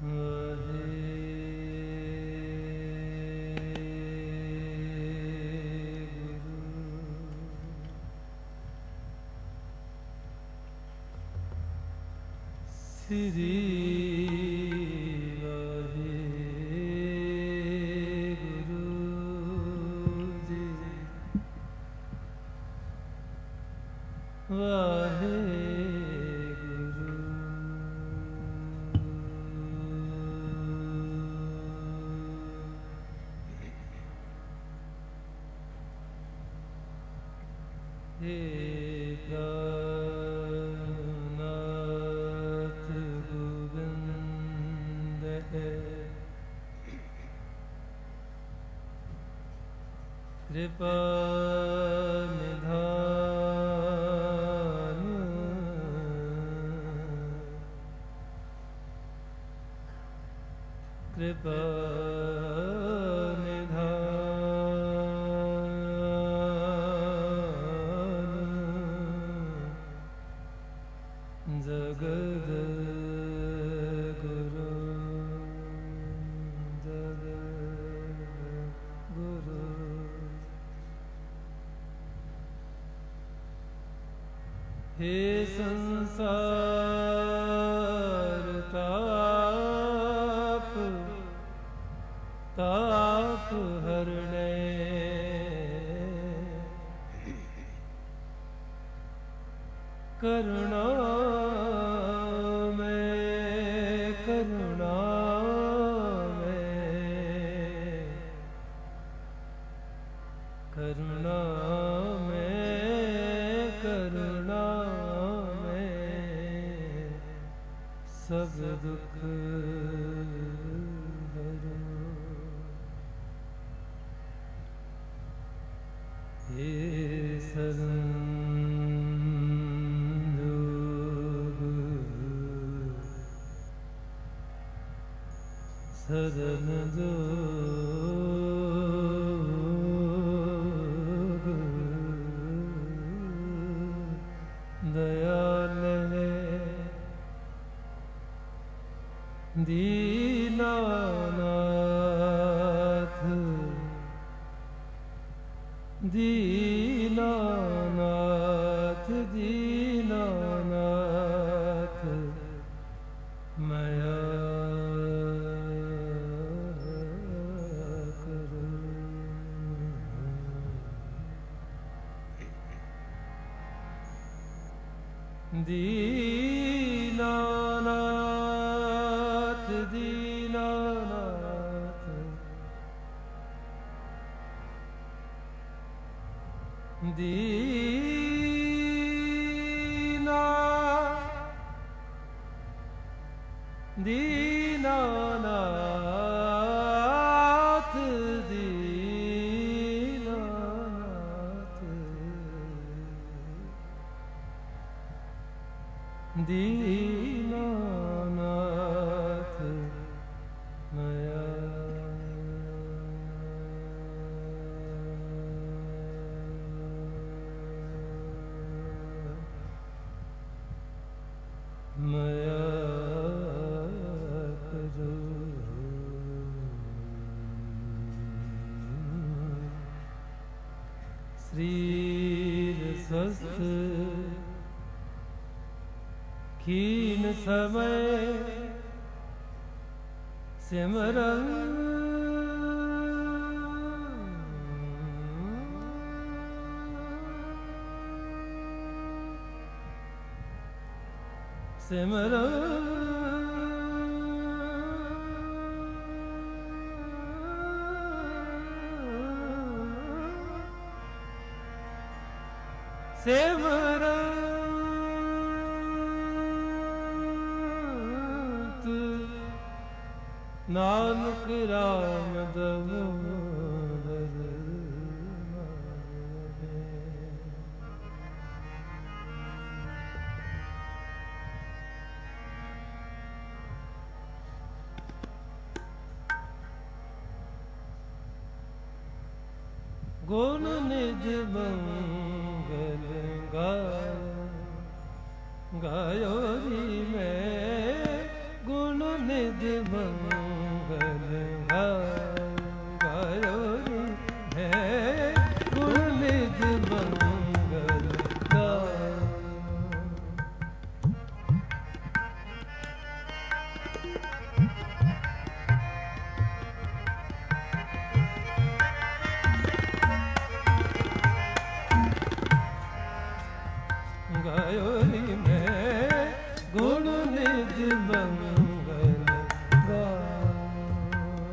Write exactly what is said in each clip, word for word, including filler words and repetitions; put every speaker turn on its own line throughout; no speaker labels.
कृपा निधान कृपा निधान जगद गुरु जगद गुरु हे संसार ताप ताप हरणे करुणा में करुणा में करुणा में करुणा सब दुख हरो हे सदनयोग सदनयोग दयाल है दीनानाथ दीनानाथ दीनानाथ मया करो दीनानाथ दीनानाथ दीना दीनानाथ दीनानाथ दीनानाथ मया मया करो शरीर स्वस्थ खीन समय सिमरन सिमरन सिमरन नानक राम दामोदर गुण निज मंगल गायो गायो री मैं गुण निज मंगल गायो रे मैं गुण निज मंगल गायो। गायो रे मैं गुण निज मंगल गायो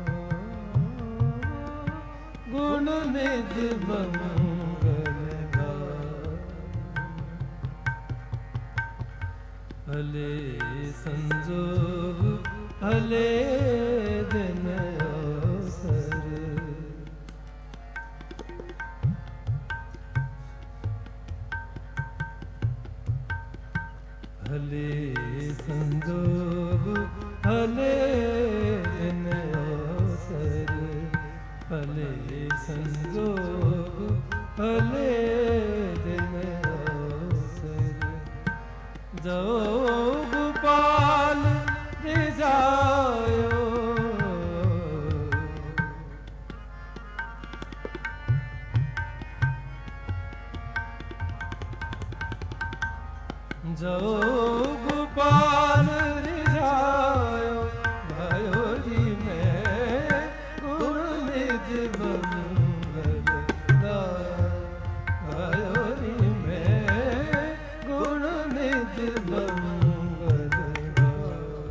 गुण निज मंगल गायो। भले संजोग भले दिन अवसर भले संजोग भले दिन अवसर भले संजोग भले दिन अवसर। जो गोपाल रिझायो जो गोपाल रिझायो भयो जी मैं गुण निज मंगल गायो। भयो जी मैं गुण निज मंगल गायो।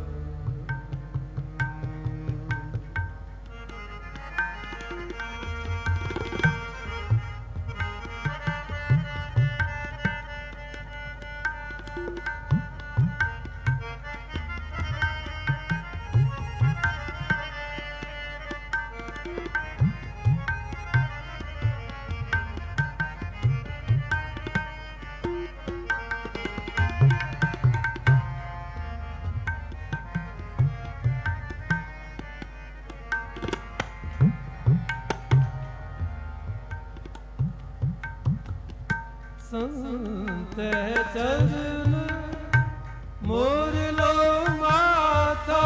संत चरण मोर लो माथा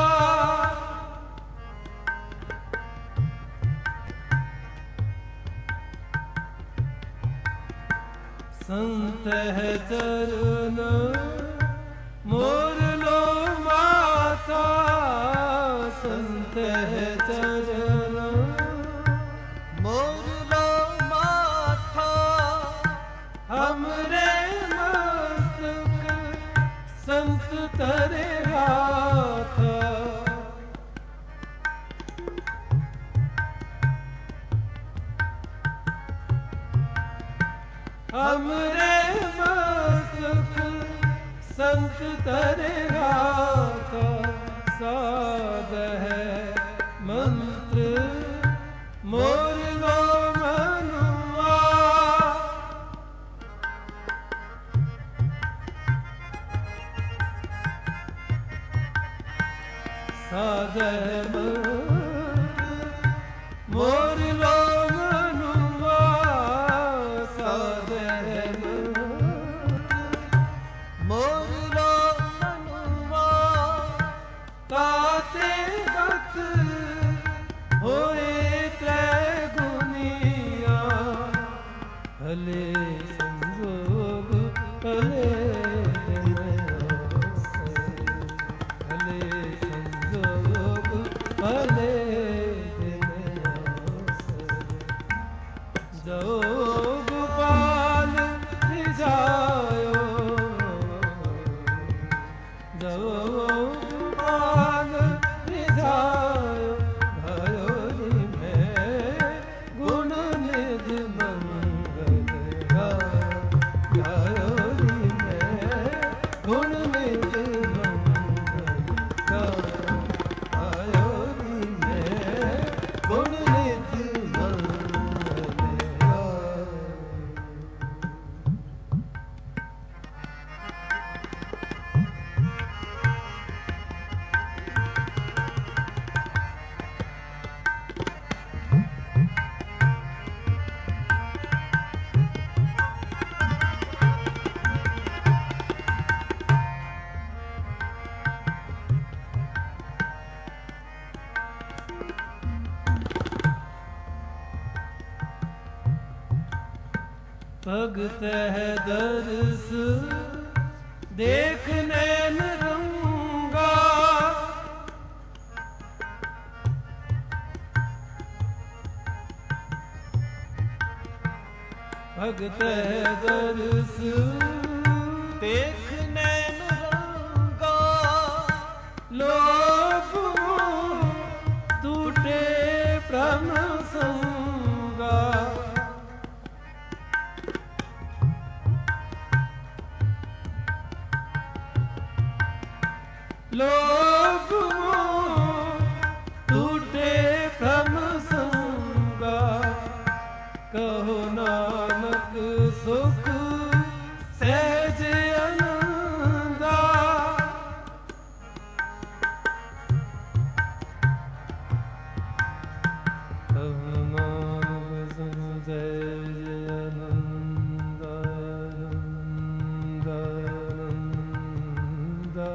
संत चरण मोर लो माथा संत चरण मोर लो माथा। हमरे मस्तक संत तरे हाथ हमरे मस्तक संत तरे हाथ। साध है मंत्र मोर लो मनुआ साध है मंत्र मोर लो मनुआ साध है मंत्र मोर लो मनुआ। ताते गत होए त्रै गुनिया भले संजोग भले दिन अवसर भले संजोग भले दिन अवसर। जो गोपाल रिझायो जो गोपाल रिझायो भयो जी मैं गुण निज मंगल गायो जी मैं गुण निज मंगल गायो जी मैं गुण निज मंगल गायो। ਭਗਤ ਹੈ ਦਰਸ ਦੇਖ ਨੈਣ ਰੰਗਾ, ਭਗਤ ਹੈ ਦਰਸ
ਦੇਖ ਨੈਣ ਰੰਗਾ,
ਲੋਭ ਟੂਟੇ ਭ੍ਰਮ ਸੰਗਾ, ਲੋਭ ਟੂਟੇ ਭ੍ਰਮ ਸੰਗਾ, ਕਹੋ ਨਾਨਕ ਸੁਖ ਸਹਿਜ ਆਨੰਦਾ, ਕਹੋ ਨਾਨਕ ਸੁਖ ਸਹਿਜ ਆਨੰਦਾ, ਆਨੰਦਾ,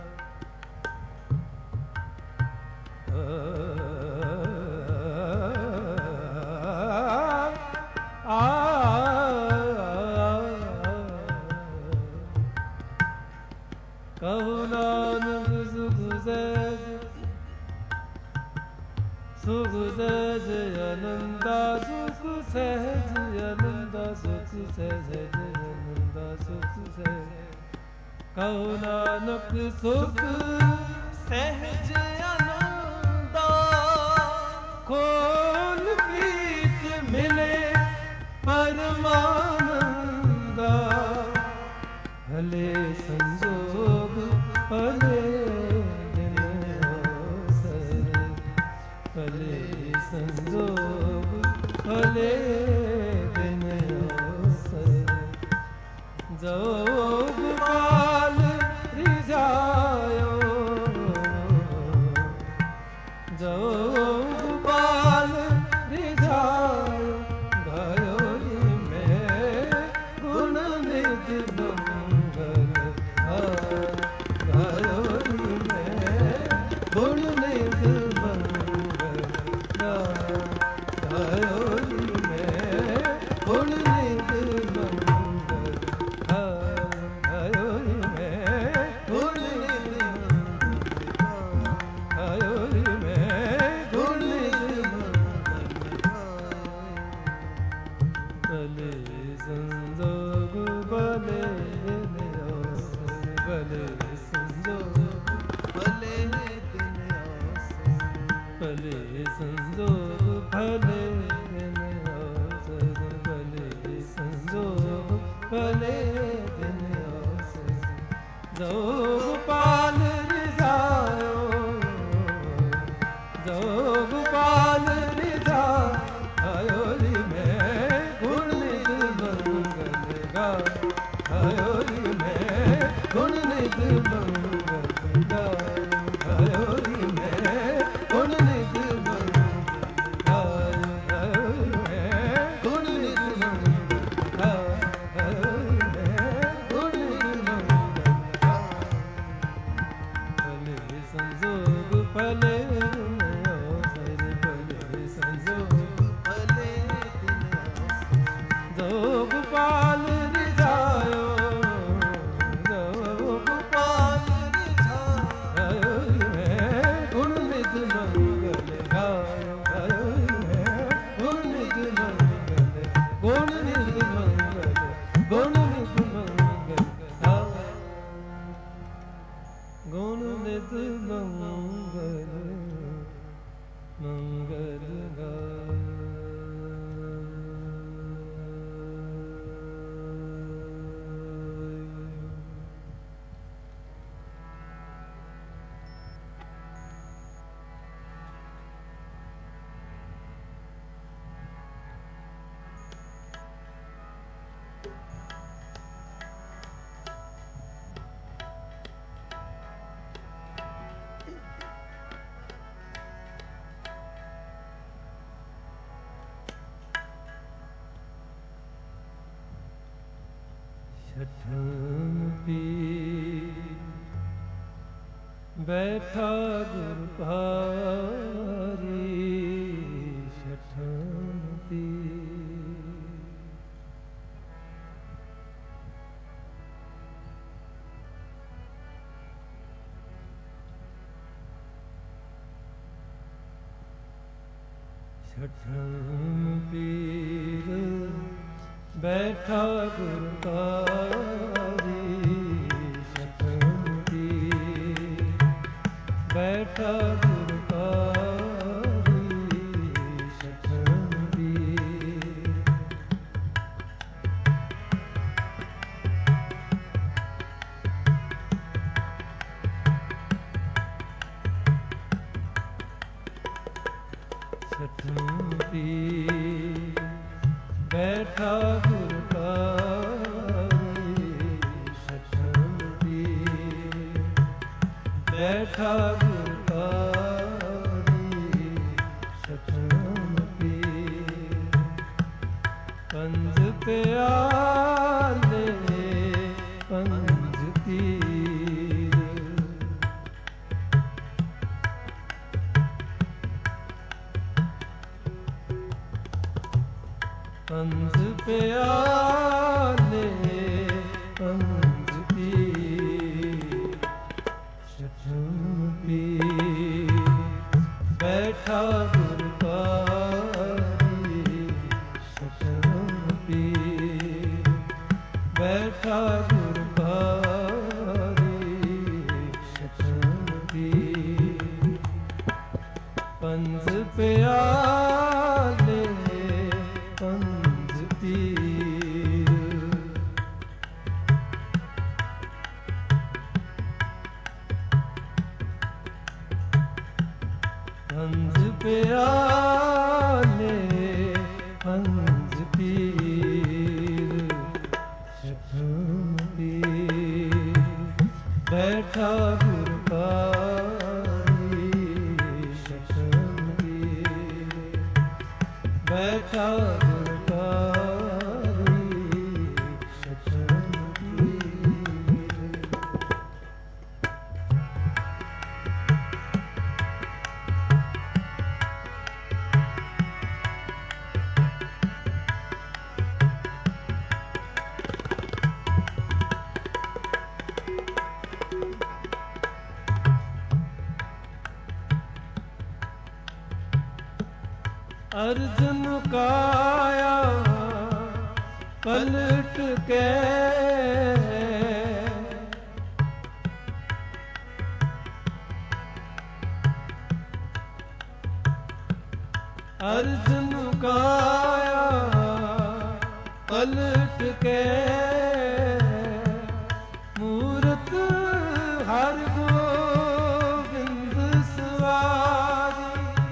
ਕਹੋ ਨਾਨਕ ਸੁਖ ਸਹਿਜ, ਸੁਖ ਸਹਿਜ ਆਨੰਦਾ, ਸੁਖ ਸਹਿਜ ਆਨੰਦਾ, ਸੁਖ ਸਹਿਜ ਆਨੰਦਾ, ਸੁਖ ਸਹਿਜ, ਕਹੋ ਨਾਨਕ ਸੁਖ
ਸਹਿਜ ਆਨੰਦਾ,
ਖੋਲ ਪ੍ਰੀਤ ਮਿਲੇ ਪਰਮਾਨੰਦਾ, ਭਲੇ ਸੰਜੋਗ ਭਲੇ ਦਿਨ ਅਵਸਰ, ਭਲੇ ਸੰਜੋਗ ਭਲੇ ਦਿਨ ਅਵਸਰ, ਜੋ ਗੋਪਾਲ ਰਿਝਾਇਓ, ਜੋ ਗੋਪਾਲ ਰਿਝਾਇਓ, ਗਾਇਓ ਮੈਂ ਗੁਣ ਨਿਤ ਮੰਗਲ, ਗਾਇਓ ਮੈਂ ਗੁਣ ਨਿਤ ਮੰਗਲ, ਗਾਇਓ ਮੈਂ ਗੁਣ ਨਿਤ ਮੰਗਲ, ਗਾਇਓ ਮੈਂ ਗੁਣ ਨਿਤ ਮੰਗਲ, ਗਾਇਓ ਮੈਂ ਗੁਣ ਨਿਤ ਮੰਗਲ, ਭਲੇ ਸੰਜੋਗ ਭਲੇ ਦਿਨ ਅਵਸਰ, ਭਲੇ ਸੰਜੋਗ
ਭਲੇ ਦਿਨ ਅਵਸਰ,
ਭਲੇ ਸੰਜੋਗ ਭਲੇ ਦਿਨ ਅਵਸਰ, ਭਲੇ ਸੰਜੋਗ ਭਲੇ ਦਿਨ ਅਵਸਰ, ਜੋ ਗੋਪਾਲ ਰਿਝਾਇਓ, ਜੋ ਗੋਪਾਲ ਰਿਝਾਇਓ, ਮੈਂ ਗੁਣ ਨਿਤ ਮੰਗਲ ਗਾਇਓ, ਮੈਂ ਗੁਣ ਨਿਤ ਮੰਗਲ ਗਾਇਓ, ਮੈਂ ਗੁਣ ਨਿਤ ਮੰਗਲ ਗਾਇਓ, ਮੈਂ ਗੁਣ ਨਿਤ ਮੰਗਲ ਗਾਇਓ, ਮੈਂ ਗੁਣ ਨਿਤ ਮੰਗਲ, ਭਲੇ ਸੰਜੋਗ ਭਲੇ ਦਿਨ ਅਵਸਰ, ਭਲੇ ਸੰਜੋਗ
ਭਲੇ ਦਿਨ ਅਵਸਰ,
ਜੋ ਗੋਪਾਲ ਰਿਝਾਇਓ, ਜੋ ਗੋਪਾਲ
ਰਿਝਾਇਓ,
ਮੈਂ ਗੁਣ ਨਿਤ ਮੰਗਲ ਗਾਇਓ, ਗਾਇਓ ਮੈਂ ਗੁਣ ਨਿਤ ਮੰਗਲ, ਗੁਣ ਨਿਤ ਮੰਗਲ, ਗੁਣ ਨਿਤ ਮੰਗਲ, ਗੁਣ ਨਿਤ ਮੰਗਲ, ਮੰਗਲ ਗਾਇਓ। ਛਠਨ ਪੀ ਬੈਠਾ ਗੁਰ ਭਾਰੀ, ਛਠਨ ਪੀ ਛਠਮ ਪੀਰ ਬੈਠਾ ਗੁਰ ਕਾਰੀ, ਛਠਮ ਪੀਰ ਬੈਠਾ ਗੁਰ ਕਾਰੀ, ਛਠਮ ਪੀਰ। ਛਠਮ ਪੀਰ ਬੈਠਾ ਗੁਰ ਕਾਰੀ, ਛਠਮ ਪੀਰ ਬੈਠਾ ਗੁਰ ਕਾਰੀ, ਛਠਮ ਪੀਰ। ਪੰਜ ਪਿਆਲੇ ਪੰਜ ਪੀਰ, ਪੰਜ ਪਿਆਲੇ ਪੰਜ ਪੀਰ, ਛਠਮ ਪੀਰ ਬੈਠਾ ਗੁਰ ਕਾਰੀ, ਛਠਮ ਪੀਰ ਬੈਠਾ ਗੁਰ ਕਾਰੀ, ਛਠਮ ਪੀਰ। ਪੰਜ ਪਿਆਲੇ ਪੰਜ ਪੀਰ, ਪੰਜ ਪਿਆਲੇ ਪੰਜ ਪੀਰ, ਛਠਮ ਪੀਰ ਬੈਠਾ ਗੁਰ ਕਾਰੀ, ਛਠਮ ਪੀਰ ਬੈਠਾ ਗੁਰ ਕਾਰੀ, ਛਠਮ ਪੀਰ। ਅਰਜਨ ਕਾਇਆ ਪਲਟ ਕੇ, ਅਰਜਨ ਕਾਇਆ ਪਲਟ ਕੇ, ਮੂਰਤ ਹਰ ਗੋਬਿੰਦ ਸਵਾਰੀ,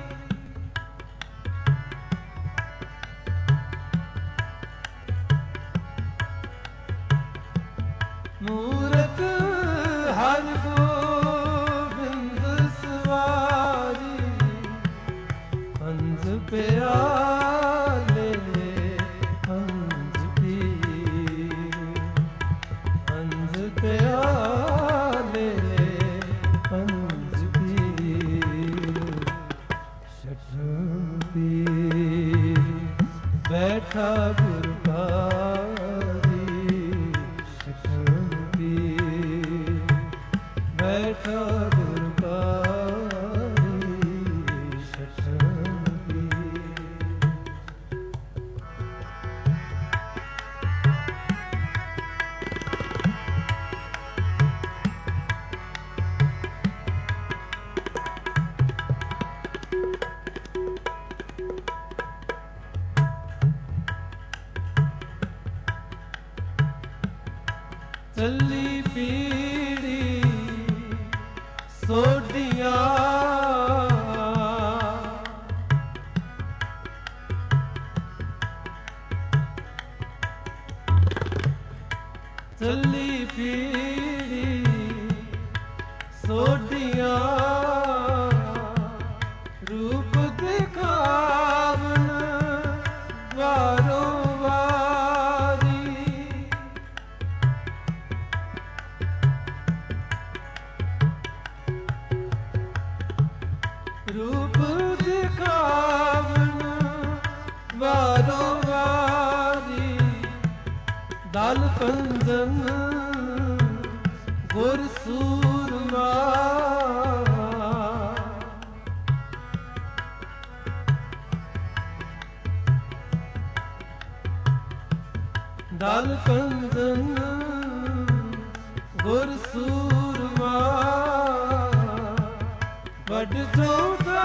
ਮੂਰਤ ਹਰ ਗੋਬਿੰਦ ਸਵਾਰੀ। ਪੰਜ ਪਿਆਲੇ ਪੰਜ ਪੀਰ, ਪੰਜ ਪਿਆਲੇ ਪੰਜ ਪੀਰ, ਛਠਮ ਪੀਰ ਬੈਠਾ ਗੁਰ ਕਾਰੀ, ਛਠਮ ਪੀਰ ਬੈਠਾ ਗੁਰ ਕਾਰੀ, ਛਠਮ ਪੀਰ। ਚੱਲੀ ਪੀੜੀ ਸੋਢੀਆਂ, ਚੱਲੀ ਪੀੜੀ ਸੋਢੀਆਂ, ਰੂਪ ਦਿਖਾਵਨ ਵਾਰੋ ਵਾਰੀ, ਰੂਪ ਦਿਖਾਵਨ ਵਾਰੋ ਵਾਰੀ। ਦਲ ਪੰਜਨ ਗੁਰ ਸੂਰਮਾ, ਦਲ ਕੰਦਨ ਗੁਰ ਸੂਰਮਾ ਵੱਡ ਜੋਗਾ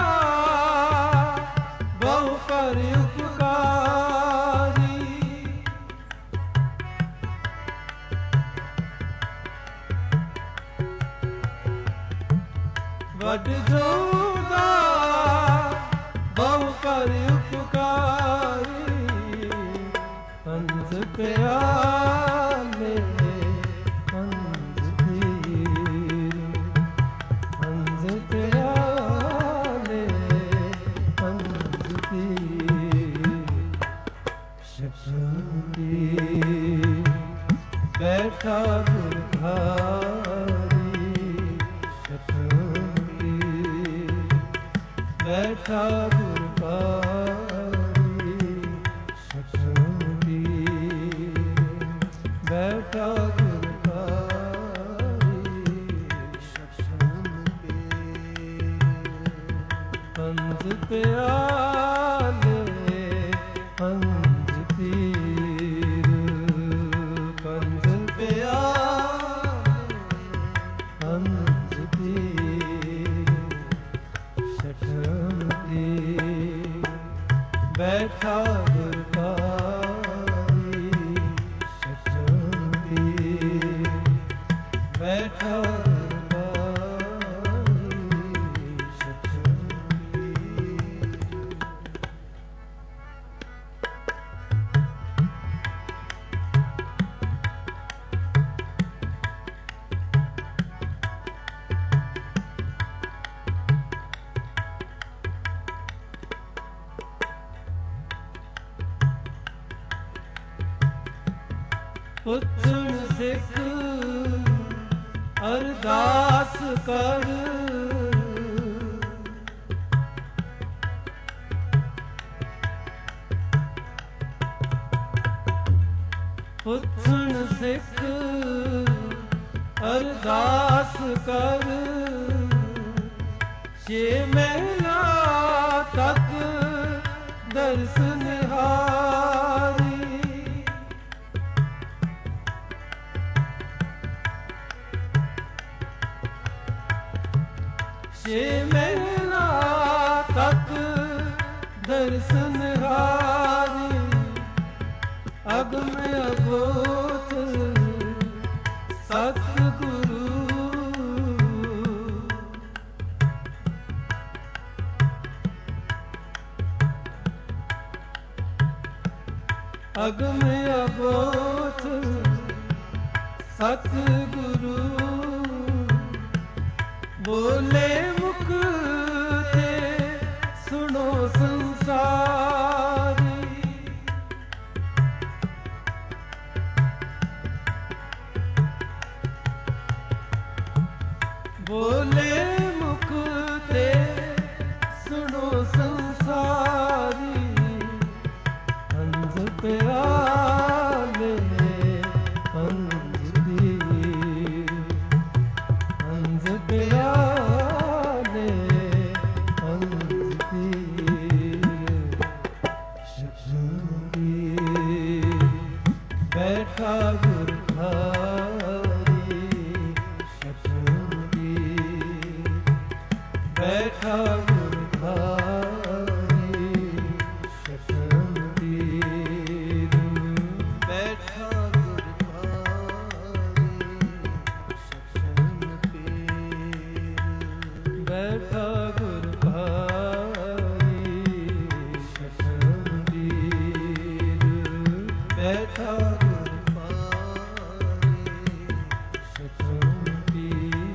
ਬਹੁ ਕਰ ਉਪਕਾਰੀ ਵੱਡ ਜੋਗਾ ਬਹੁ ਕਰ ਉਪਕਾਰੀ ਪੰਜ ਪਿਆਲੇ ਪੰਜ ਪੀਰ ਪੰਜ ਪਿਆਲੇ ਪੰਜ ਪੀਰ ਸ਼ਬਦੀ ਬੈਠਾ ਗੁਰ ਘਾਰੀ ਸ਼ਬਦੀ ਬੈਠਾ ਗੁਰ ਘਾਰੀ ਸ਼ਬਦੀ ਬੈਠਾ ਗੁਰ ਘਾਰੀ ਸ਼ਬਦੀ ਪੰਜ ਪਿਆਲੇ ਪੰਜ ਪੀਰ ਪੰਜ ਪਿਆਲੇ ਪੰਜ ਪੀਰ ਸ਼ਬਦੀ ਬੈਠਾ ਗੁਰ ਘਾਰੀ ਸ਼ਬਦੀ ਬੈਠਾ ਗੁਰ ਘਾਰੀ ਸ਼ਬਦੀ ਪੁੱਛਣ ਸਿੱਖ ਅਰਦਾਸ ਕਰ ਪੁੱਛਣ ਸਿੱਖ ਅਰਦਾਸ ਕਰ ਛੇ ਮਹਿਲਾ ਤੱਕ ਦਰਸ ਨਿਹਾਰੀ ਛੇ ਮਹਿਲਾ ਤੱਕ ਦਰਸ ਨਿਹਾਰੀ ਅਗਮ ਅਗੋਚ ਸਤਿਗੁਰੂ ਅਗਮ ਅਗੋਚ ਸਤਿਗੁਰੂ ਬੋਲੇ ਮੁਖ ਤੇ ਸੁਣੋ ਸੰਸਾਰੀ ਬੋਲੇ ਮੁਖ ਤੇ ਸੁਣੋ ਸੰਸਾਰੀ ਪੰਜ ਪਿਆਲੇ ਪੰਜ ਪੀਰ ਪੰਜ ਪਿਆਲੇ ਪੰਜ ਪੀਰ ਸ਼ਬਦੀ ਬੈਠਾ ਗੁਰ ਘਾਰੀ ਸ਼ਬਦੀ ਬੈਠਾ ਗੁਰ ਘਾਰੀ ਸ਼ਬਦੀ
ਬੈਠਾ ਗੁਰ ਘਾਰੀ ਸ਼ਬਦੀ
ਬੈਠਾ ਗੁਰ ਘਾਰੀ ਸ਼ਬਦੀ ਬੈਠਾ ਗੁਰ
ਘਾਰੀ
ਸ਼ਬਦੀ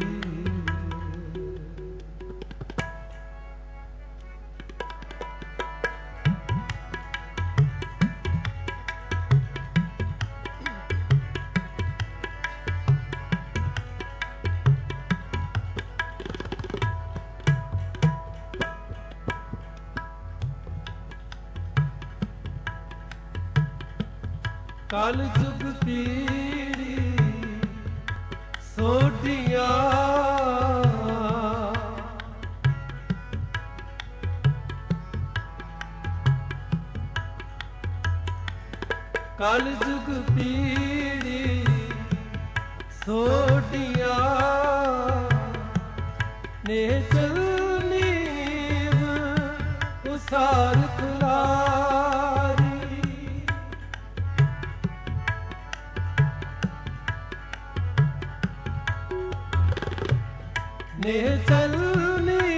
ਕਲ ਜੁਗ ਪੀੜੀ ਸੋਢੀਆਂ ਕਲ ਜੁਗ ਪੀੜੀ ਸੋਢੀਆਂ ਨੇ ਚਲਨੀ ਉਸਾਰ ਕੁਲਾਰੀ ਨੇ ਚਲਨੀ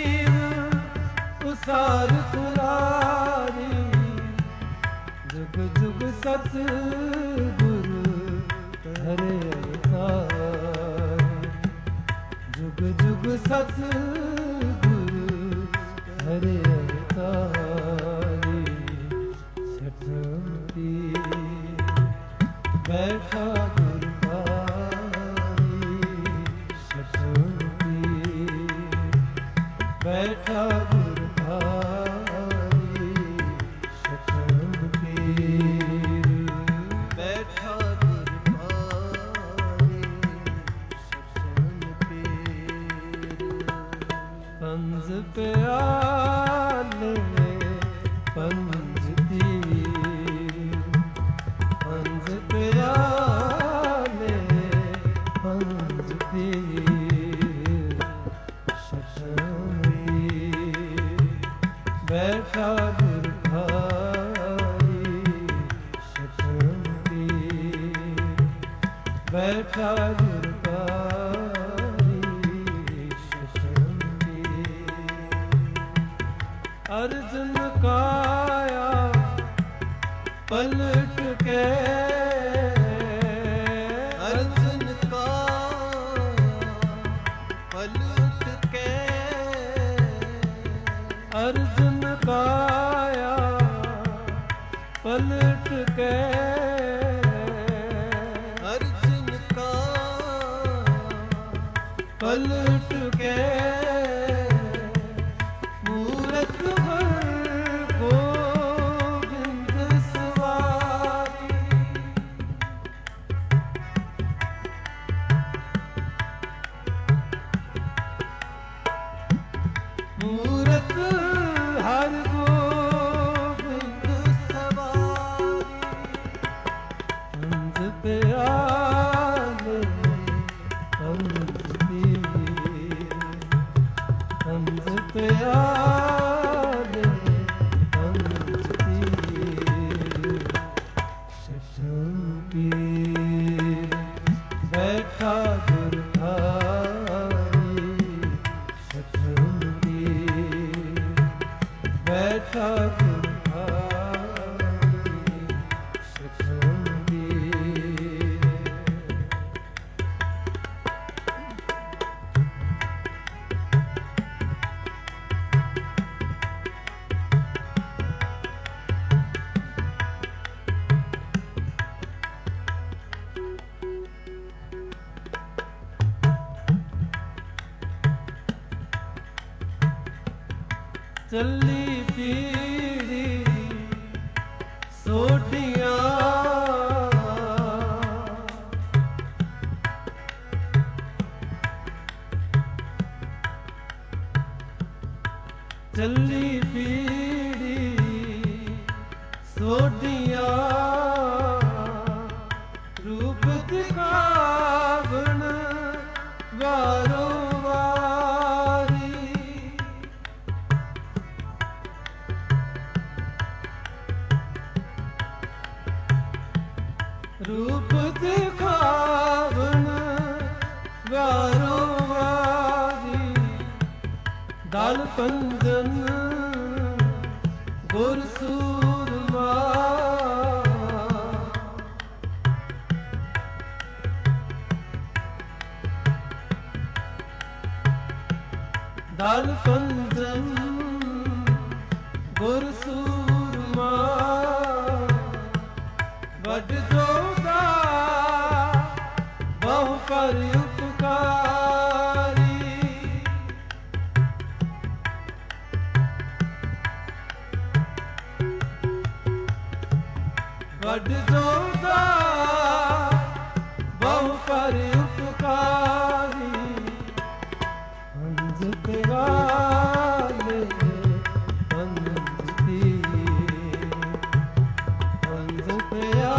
ਉਸਾਰ ਕੁਲਾਰੀ ਜੁਗ ਜੁਗ ਸਤ ਗੁਰੂ ਹਰੇ ਅਵਤਾਰ ਜੁਗ ਜੁਗ ਸਤ ਗੁਰੂ ਹਰੇ ਅਵਤਾਰੀ ਛਠੀ ਬੈਠਾ ਗੁਰ ਭਾਰੀ ਛਠੀ ਬੈਠਾ ਗੁਰ ਭਾਰੀ ਛਠੀ
ਬੈਠਾ ਗੁਰ ਭਾਰੀ ਸਤਸੰਗ ਪੀਰ
ਪੰਜ ਪਿਆਲੇ ਪੰਜ ਤੀਰ ਪੰਜ ਪਿਆਲੇ ਪੰਜ ਤੀਰ ਸਤਸੰਗੀ ਬੈਠਾ ਗੁਰ ਭਾਰੀ ਸਤਸੰਗੀ ਬੈਠਾ ਗੁਰ ਭਾਰੀ ਸਤਸੰਗੀ ਅਰਜਨ ਕਾਇਆ ਪਲਟ ਕੇ
ਅਰਜਨ ਕਾਇਆ ਪਲਟ ਕੇ
ਅਰਜਨ ਕਾਇਆ ਪਲਟ ਕੇ
ਅਰਜਨ ਕਾਇਆ
ਪਲਟ ਕੇ ਮੂਰਤ ਭਰ ਗੋਬਿੰਦ ਸਵਾਰੀ ਮੂਰਤ ਹਰ ਗੋਬਿੰਦ
ਸਵਾਰੀ
ਪੰਜ ਪਿਆਲੇ ਪੰਜ ਤੀਰ ਪੰਜ ਪਿਆਲੇ ਪੰਜ ਤੀਰ ਸਤਸੰਗੀ ਬੈਠਾ ਗੁਰ ਭਾਰੀ ਸਤਸੰਗੀ ਬੈਠਾ ਗੁਰ ਭਾਰੀ ਸਤਸੰਗੀ ਚੱਲੀ ਪੀੜੀ ਸੋਢੀਆਂ ਚੱਲੀ ਪੀੜੀ ਸੋਢੀਆਂ ਰੂਪ ਦਿਖਾਵਣ ਵਾਰੋ ਵਾਰੀ ਰੂਪ ਦਿਖਾਵਣ ਵਾਰੋ ਵਾਰੀ ਦਲ ਪੰਜਨ ਗੁਰ ਸੂਰਮਾ ਦਲ ਪੰਜਨ ਗੁਰ ਸੂਰਮਾ ਵੱਡ ਜੋਗਾ ਬਹੁ ਕਰ ਉਪਕਾਰੀ ਵੱਡ ਜੋਗਾ ਬਹੁ ਕਰ ਉਪਕਾਰੀ ਹੰਸ ਪਿਆਲੇ ਪੰਜ ਤੀਰ ਹੰਸ ਪਿਆਲੇ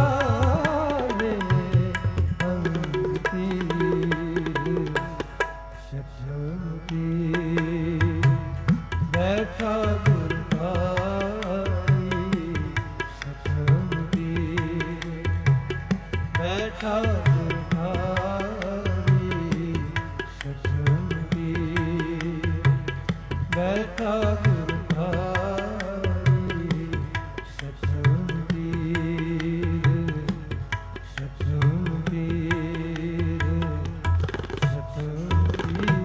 ਬੈਠਾ ਗੁਰਧਾਰੀ ਸਤਿਗੁਰ ਪੀਰ, ਬੈਠਾ ਗੁਰਧਾਰੀ ਸਤਿਗੁਰ ਪੀਰ, ਸਤਿਗੁਰ ਪੀਰ, ਸਤਿਗੁਰ ਪੀਰ।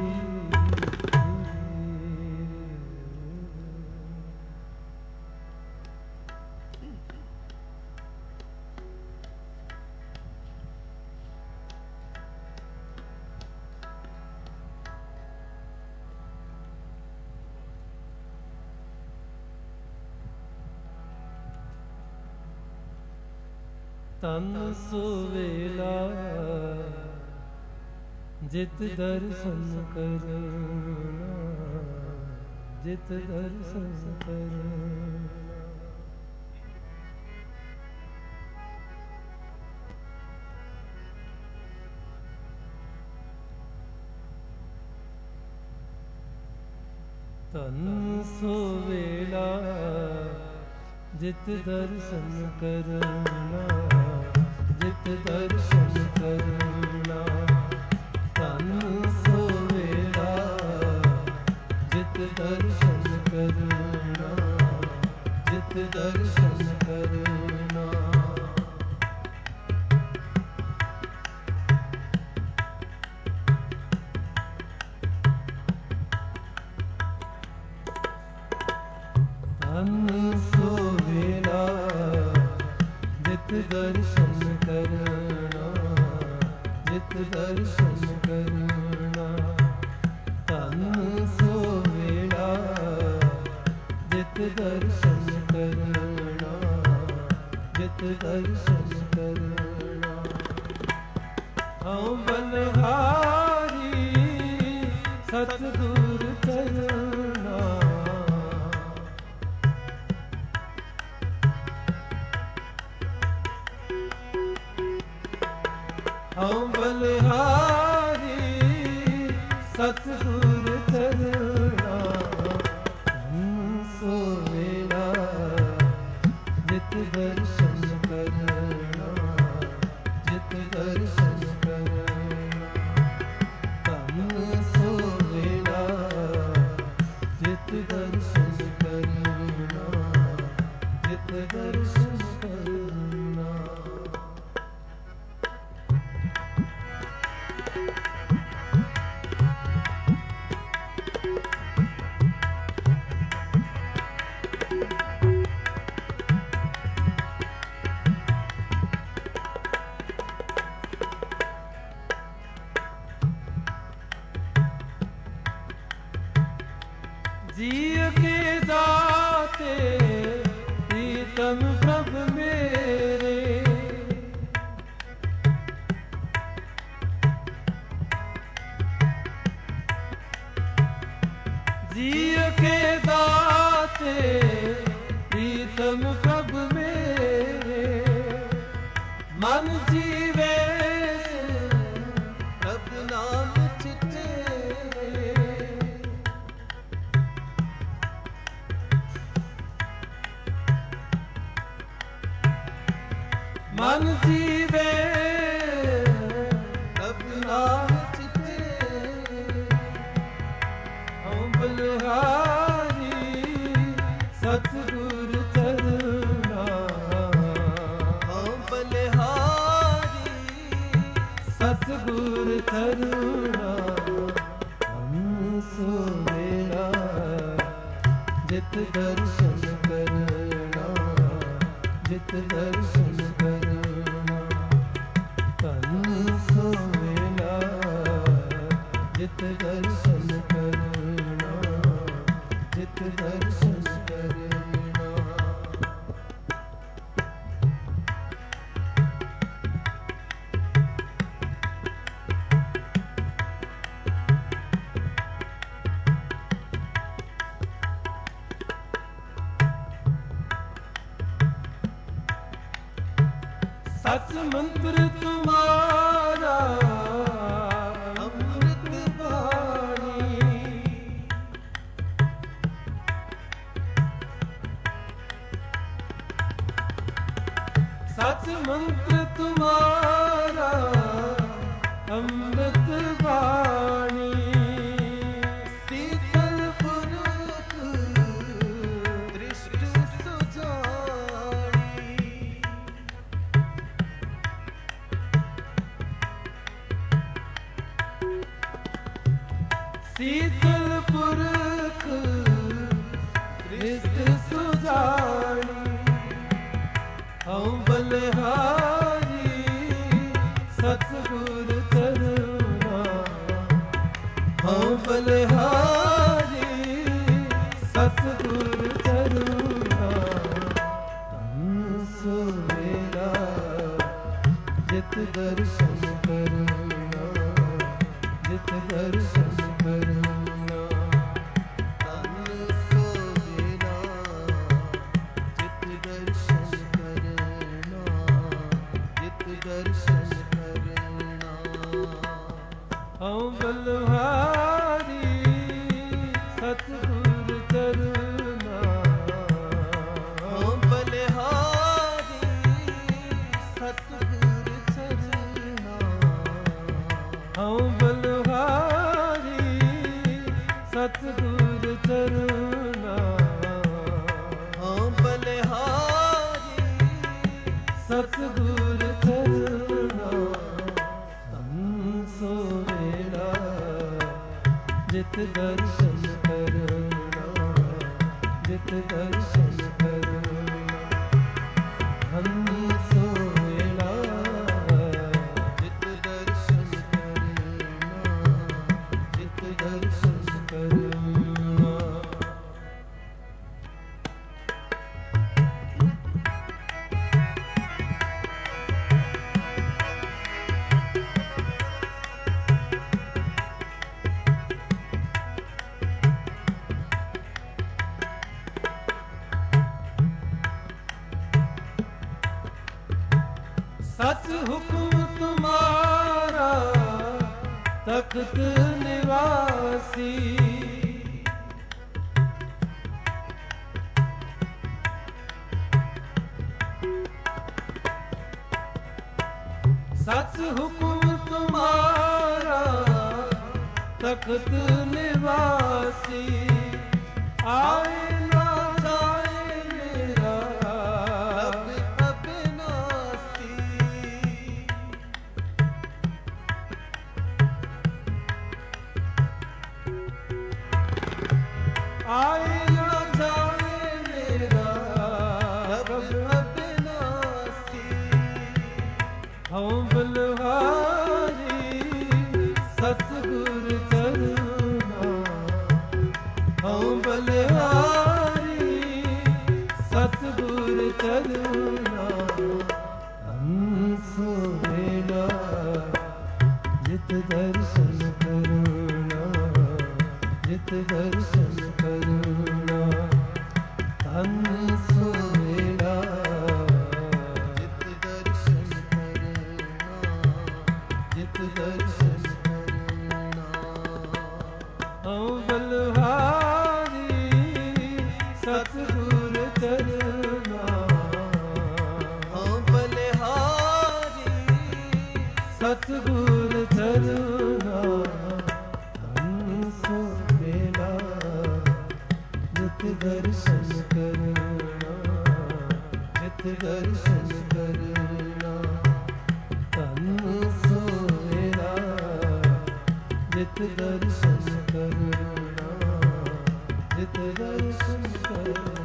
ਤਨ ਸੁਵੇਲਾ ਜਿਤ ਦਰਸ਼ਨ ਕਰਨਾ, ਜਿਤ ਦਰਸ਼ਨ ਕਰਨਾ। ਤਨ ਸੁਵੇਲਾ ਜਿਤ ਦਰਸ਼ਨ ਕਰਨਾ, ਜਿਤ ਦਰਸ਼ਨ ਕਰਨਾ। ਤਨ ਸੋਵੇਲਾ ਜਿਤ ਦਰਸ਼ਨ ਕਰਨਾ, ਜਿਤ ਦਰਸ਼ਨ ਕਰਨਾ। ਤਨ ਸੋਵੇਲਾ ਜਿਤ ਦਰਸ਼ਨ ਕਰਨਾ, ਜਿਤ ਦਰਸ਼ਨ ਕਰਨਾ। ਤਨ ਸੋਵੇਲਾ ਜਿਤ ਦਰਸ਼ਨ ਕਰਨਾ, ਜਿਤ ਦਰਸ਼ਨ ਕਰਨਾ। ਹਉ ਬਲਿਹਾਰੀ ਸਤਿਗੁਰ ਚਰਨਾ, ਹਉ ਬਲਿਹਾਰੀ ਸਤਿਗੁਰ ਚਰਨਾ। ਤਨ ਸੋਵੇਲਾ ਜਿਤ ਦਰਸ਼ਨ ਕਰਨਾ, ਜਿਤ ਦਰਸ਼ਨ ਕਰਨਾ। ਤਨ ਸੋਵੇਲਾ ਜਿਤ ਦਰਸ਼ਨ ਕਰਨਾ, ਜਿਤ ਦਰਸ਼ਨ ਕਰਨਾ। ਜੀਅ ਕੇ ਦਾਤੇ ਪ੍ਰੀਤਮ ਪ੍ਰਭ ਮੇਰੇ, ਜੀਅ ਕੇ ਦਾਤੇ ਪ੍ਰੀਤਮ ਪ੍ਰਭ ਮੇਰੇ। ਮਨ ਜੀਵੇ ਪ੍ਰਭ ਨਾਮ ਚਿਤੇ, ਮਨ ਜੀਵੇ ਪ੍ਰਭ ਨਾਮ ਚਿਤੇ। ਹਉ ਬਲਿਹਾਰੀ ਸਤਿਗੁਰ ਚਰਨਾ, ਹਉ ਬਲਿਹਾਰੀ ਸਤਿਗੁਰ ਚਰਨਾ। ਤਨ ਸੋਵੇਲਾ ਜਿਤ ਦਰਸ਼ਨ ਕਰਨਾ, ਜਿਤ ਦਰਸ਼ਨ ਕਰਨਾ। ਤਨ ਸੋਵੇਲਾ ਜਿਤ ਦਰਸ਼ਨ ਕਰਨਾ, ਜਿਤ ਦਰਸ਼ਨ ਕਰਨਾ। ਸਚ ਮੰਤਰ ਤੁਮਾਰਾ ਅੰਮ੍ਰਿਤ ਬਾਣੀ, ਸਚ ਮੰਤਰ ਤੁਮਾਰਾ अमृत वाणी
शीतल पुरख दृष्ट सुजानी
शीतल पुरख दृष्ट सुजानी हम बलिहारी सतगुर चरुना हम बलिहारी सतगुर चरुना तन सोवेला जित दर्शन करुना जित दर्शन करुना
तन सोवेला जित दर्शन करना जित दर्शन करना
हम बलिहारी सतगुर चरुना
हम बलिहारी सतगुर चरना
हम बलिहारी सतगुर चरुना
हम बलिहारी
सतगुर चरुना हंसो वेला जित दर्शन करना जित दर्शन करना हंसो वेला
जित दर्शन करना
जित दर्शन करना सच हुक्म तुम्हारा तख्त निवासी सच हुक्म तुम्हारा तख्त निवासी आए ना जाए मेरा
अब अविनाशी
आए ना जाए मेरा
अब अविनाशी
हम बलिहारी सतगुर चरुना हम बलिहारी सतगुर चरुना हंसो वेला जित दर्शन करुना जित दर्शन करुना हंसो वेला
जित दर्शन करना
जित दर्शन
करना
हम बलिहारी सतगुर चरुना
हम बलिहारी
सतगुर चरुना हंसो वेला जित दर्शन करना जित दर्शन करना हंसो वेला जित दर्शन करना जित दर्शन करना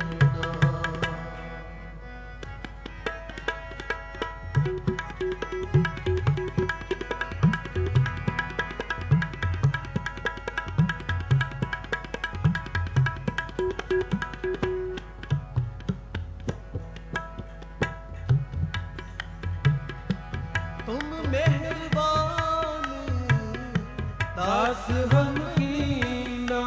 तुम मेहरबान
दास हम कीना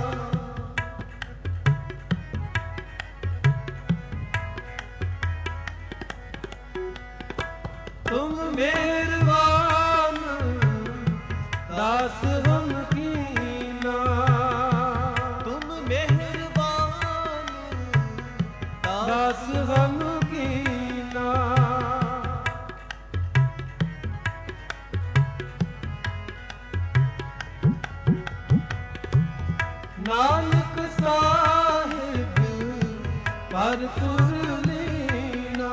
तुम मेहरबान दास हम कीना
तुम मेहरबान
दास हम कीना ਭਰਪੂਰ ਲੀਨਾ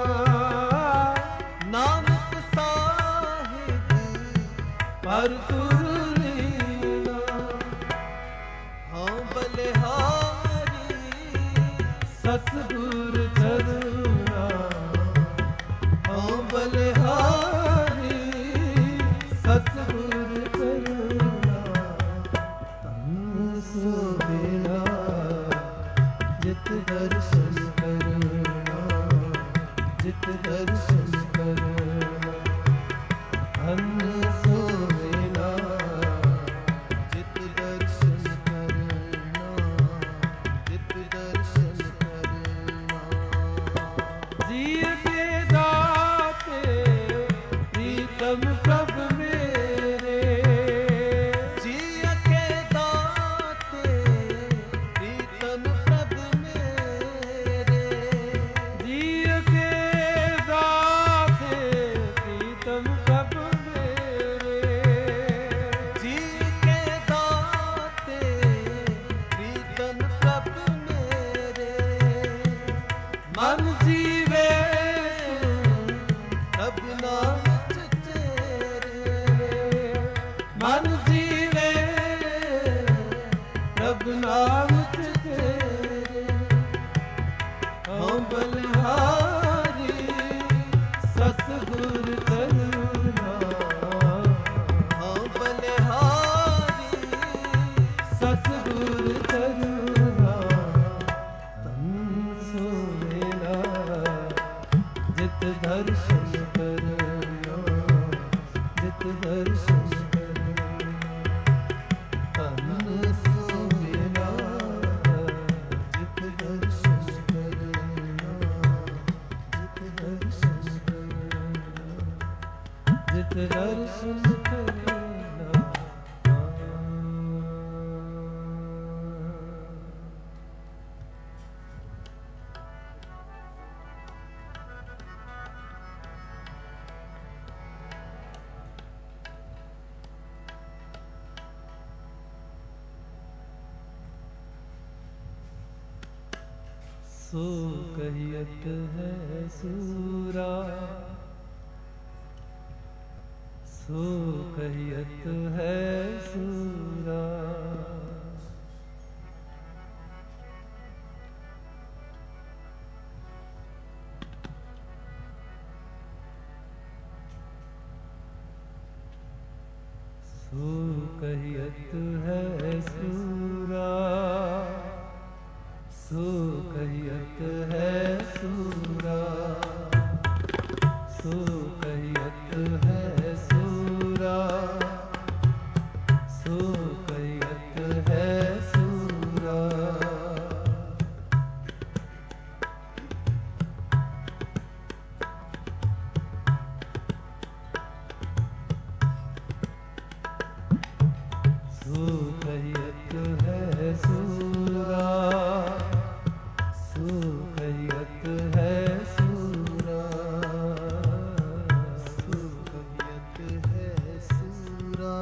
ਨਾਨਕ ਸਾਹਿਬ
ਭਰਪੂਰ ਲੀਨਾ
ਹਾਂ ਬਲਿਹਾਰੀ
ਸਤਿਗੁਰ ਚਰਨਾ
ਹਾਂ ਬਲਿਹਾਰੀ
ਸਤਿਗੁਰ ਚਰਨਾ ਤਨ ਸੋਵੇਲਾ ਜਿਤ ਦਰਸ਼ਨ ਕਰਨਾ ਜਿਤ ਦਰਸ਼ਨ ਕਰਨਾ ਤਨ ਸੋਵੇਲਾ
ਜਿਤ ਦਰਸ਼ਨ ਕਰਨਾ ਜਿਤ ਦਰਸ਼ਨ ਕਰਨਾ
ਜੀਅ ਕੇ ਦਾਤੇ ਪ੍ਰੀਤਮ ਪ੍ਰਭ ਮੇਰੇ
ਜੀਅ ਕੇ ਦਾਤੇ ਪ੍ਰੀਤਮ ਪ੍ਰਭ ਮੇਰੇ
ਜੀਅ ਕੇ ਦਾਤੇ ਪ੍ਰੀਤਮ ਪ੍ਰਭ ਮੇਰੇ
ਜੀਅ ਕੇ ਦਾਤੇ ਪ੍ਰੀਤਮ ਪ੍ਰਭ ਮੇਰੇ
ਮਨ ਜੀਵੇ
ਪ੍ਰਭ ਨਾਮ ਤੇਰੇ
ਮਨ ਜੀਵੇ ਪ੍ਰਭ ਨਾਮ ਤੇਰੇ ਹਉ ਬਲਿਹਾਰੀ ਸਤਿਗੁਰ ਚਰਨਾ
ਹਾਂ ਬਲਿਹਾਰੀ
ਸਤਿਗੁਰ ਚਰਨਾ ਤਨ ਸੋਵੇਲਾ ਜਿਤ ਦਰਸ਼ਨ ਕਰਨਾ ਜਿਤ ਦਰਸ਼ਨ ਕਰਨਾ ਤਨ ਸੋਵੇਲਾ ਜਿਤ ਦਰਸ਼ਨ ਕਰਨਾ ਜਿਤ ਦਰਸ਼ਨ ਕਰਨਾ ਜਿਤ ਦਰਸ਼ਨ ਕਰਨਾ सो कहियत है सूरा सो कहियत है सूरा सो कहियत है सूरा सो कहियत है सूरा सो कहियत है सूरा सो कहियत है सूरा सो कहियत है सूरा सो कहियत है सूरा
ਸੋ ਕਹੀਅਤ ਹੈ ਸੂਰਾ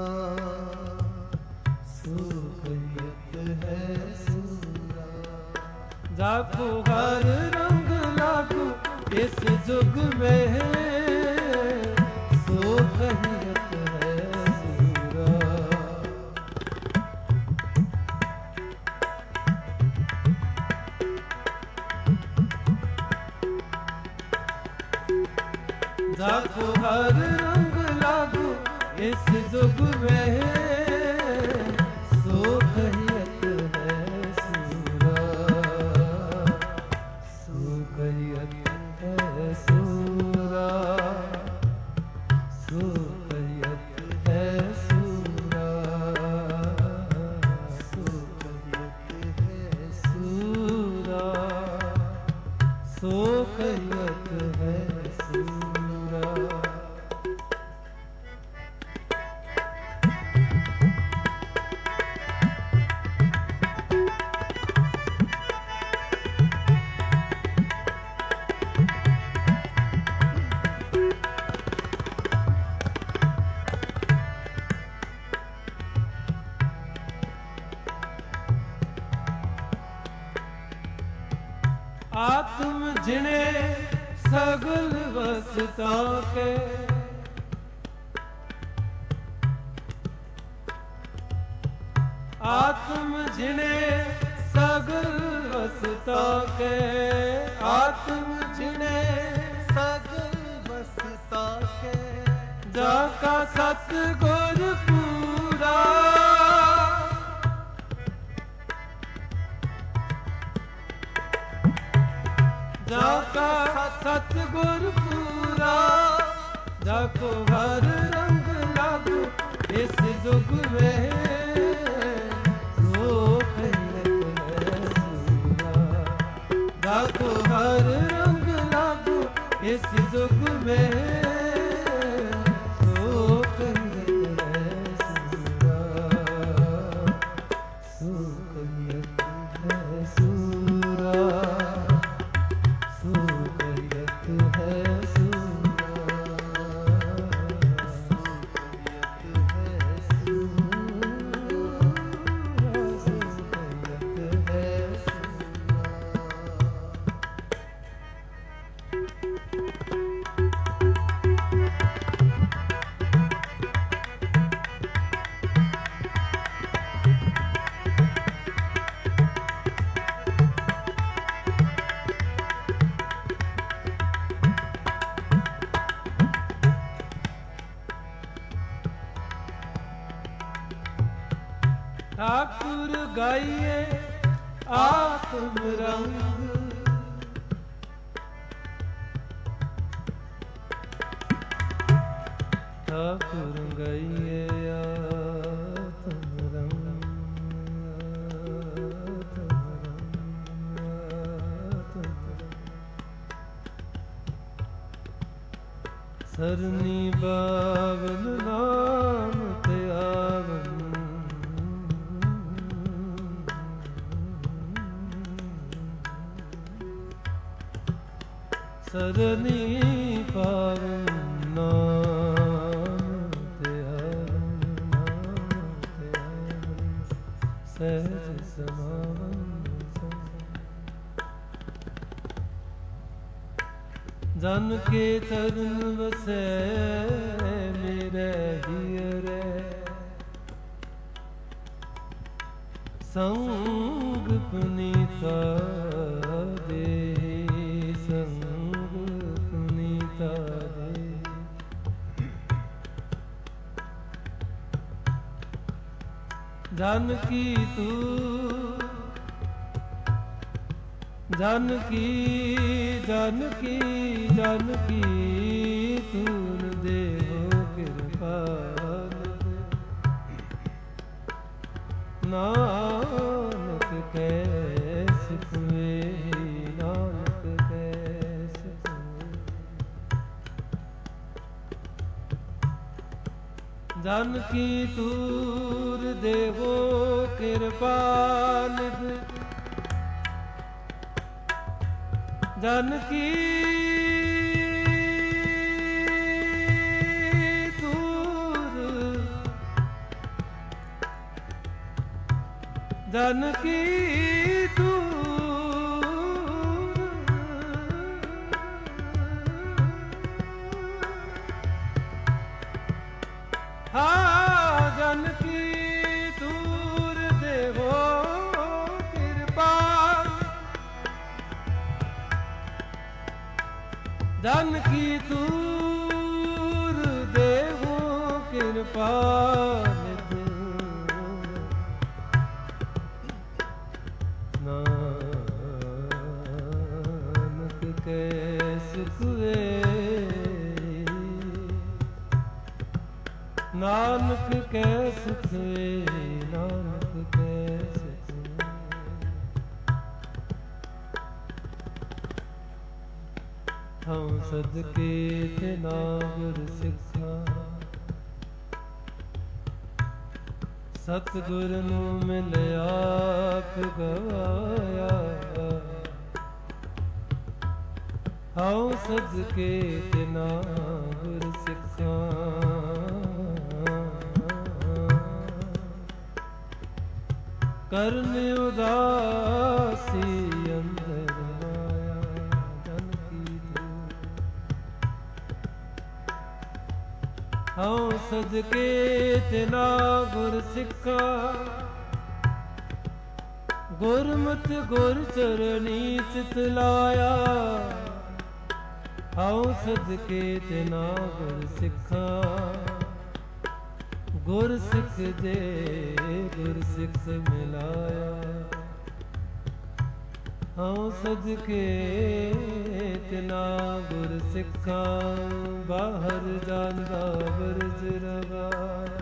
सो कहियत है सूरा जाको हर रंग लागू इस जुग में सो कहियत है सूरा जाको हर रंग लागू इस जुग में सो कहियत है सूरा सो कहियत है सूरा सो कहियत है सूरा
ਸੋ ਕਹੀਅਤ ਹੈ
सूरा सो कहियत है सूरा आत्म जिणे सगल वसता के आत्म जिणे सगल वसता के आत्म जिणे
सगल वसता के
जाका सतगुर पूरा जाका सतगुर पूरा जाको हर रंग लागू इस जुग में सो खैरत है सूरा जाको हर रंग लागू इस जुग में सो खैरत है सूरा सो खैरत है सूरा ठाकुर गाइए आत्म रंग ठाकुर गाइए आत्म रंग सरनी बावन नाम ते आवन सरनी पावन नाम ते आवन नाम ते आवन सहज समावन जन के चरण वसै मेरे हियरे संग पुनीता दे संग पुनीता दे जानकी तू जानकी जानकी जानकी तून देहो कृपाल नानक कैस हुए नानक कैस हुए जानकी तूर देहो कृपाल जानकी दूर जानकी दूर हाँ जानकी दूर देवो कृपा जानकी दूर देवो कृपा नानक कैस हुए नानक कैस हुए नानक कैस हुए हम सदके ते नागर सिक्खा सतगुर ਨੂੰ ਮਿਲਿਆ ਆਪ ਗਵਾਇਆ ਹਉ ਸਦਕੇ ਤੇ ਨਾਗੁਰ ਸਿੱਖਾਂ ਕਰਨ ਉਦਾਸੀ ਅੰਦਰ ਮਾਇਆ ਹਉ ਸਦਕੇ ਤਿਨਾ ਗੁਰ ਸਿੱਖਾ ਗੁਰਮਤਿ ਗੁਰ ਚਰਣੀ ਚਿਤ ਲਾਇਆ ਹਉ ਸਦਕੇ ਤਿਨਾ ਗੁਰ ਸਿੱਖਾ ਗੁਰ ਸਿੱਖ ਦੇ ਗੁਰ ਸਿੱਖ ਮਿਲਾਇਆ ਹਉ ਸਦਕੇ ਤਿਨਾ ਗੁਰ ਸਿੱਖਾ ਬਾਹਰ ਜਾਂਦਾ ਬਰਜ ਰਵਾਇਆ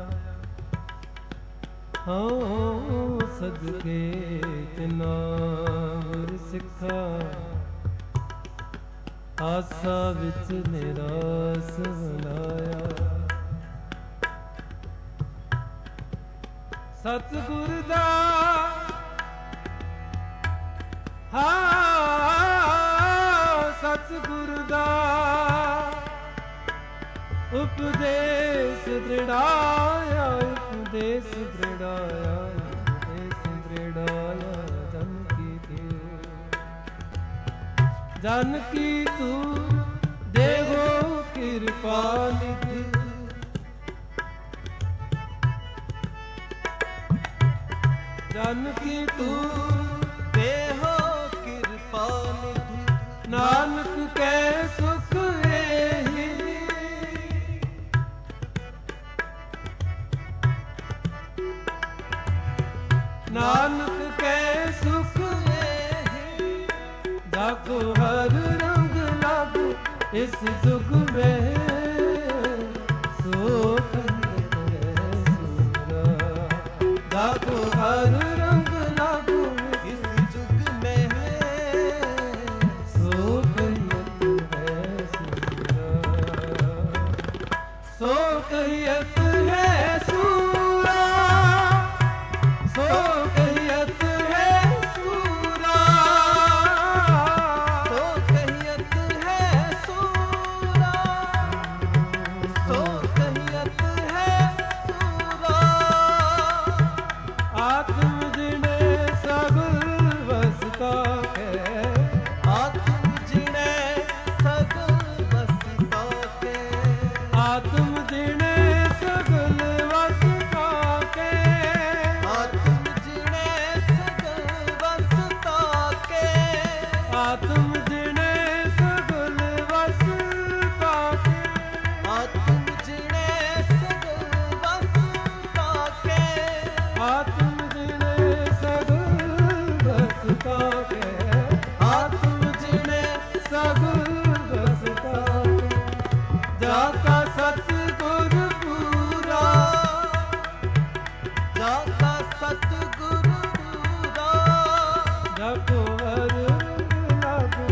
ਹਉ ਸਦਕੇ ਤਿਨਾ ਗੁਰ ਸਿੱਖਾ ਆਸਾ ਵਿੱਚ ਨਿਰਾਸ ਬਣਾਇਆ ਸਤਿਗੁਰ ਦਾ ਹਾ ਸਤਿਗੁਰ ਦਾ ਉਪਦੇਸ਼ ਦ੍ਰਿੜਾਇਆ ਉਪਦੇਸ਼ ਦ੍ਰਿੜਾਇਆ ਉਪਦੇਸ਼ ਦ੍ਰਿੜਾਇਆ ਜਨ ਕੀ ਥੀ ਜਨ ਕੀ ਤੂੰ ਦੇਵੋ ਕਿਰਪਾ ਨਿਧਿ ਜਨ ਕੀ ਤੂੰ
ਦੇਹੋ ਕਿਰਪਾ ਨਿਧਿ
ਨਾਨਕ ਕੈ ਸੁਖ ਏਹੀ ਨਾਨਕ ਕੈ ਸੁਖ ਏਹੀ ਜਾਕੋ ਹਰ ਰੰਗ ਲਾਗੂ ਇਸ ਜੁਗ में ਸੋ ਜਾਕੋ ਹਰ ਰੰਗ ਲਾਗੂ
इस जुग में
ਸੋ ਕਹੀਅਤ ਹੈ ਸੂਰਾ ਸੋ ਕਹੀਅਤ ਹੈ ਸੂਰਾ ਸੋ ਕਹੀਅਤ ਹੈ ਸੂਰਾ
सो कहियत है सूरा सो कहियत है सूरा
ਆਤਮ ਜਿਨੇ ਸਗਲ ਵਸਤਾ ਹੈ
आत्म जिणे सगल बसता के
ਆਤਮ ਜਿਨੇ ਸਗਲ ਵਸਤਾ ਕੇ
आत्म जिणे सगल बसता के
ਆਤਮ ਜਿਨੇ ਸਗਲ ਵਸਤਾ ਕੇ
आत्म जिणे सगल बसता के
ਆਤਮ ਜਿਨੇ ਸਗਲ ਵਸਤਾ ਕੇ
आत्म जिणे
ਸਗਲ ਵਸਤਾ ਕੇ ਜਾ ਕਾ ਸਤਿਗੁਰ ਪੂਰਾ
जाता सतगुरु पूरा
ਜਪੋ ਹਰ ਰੰਗ ਲਾਗੂ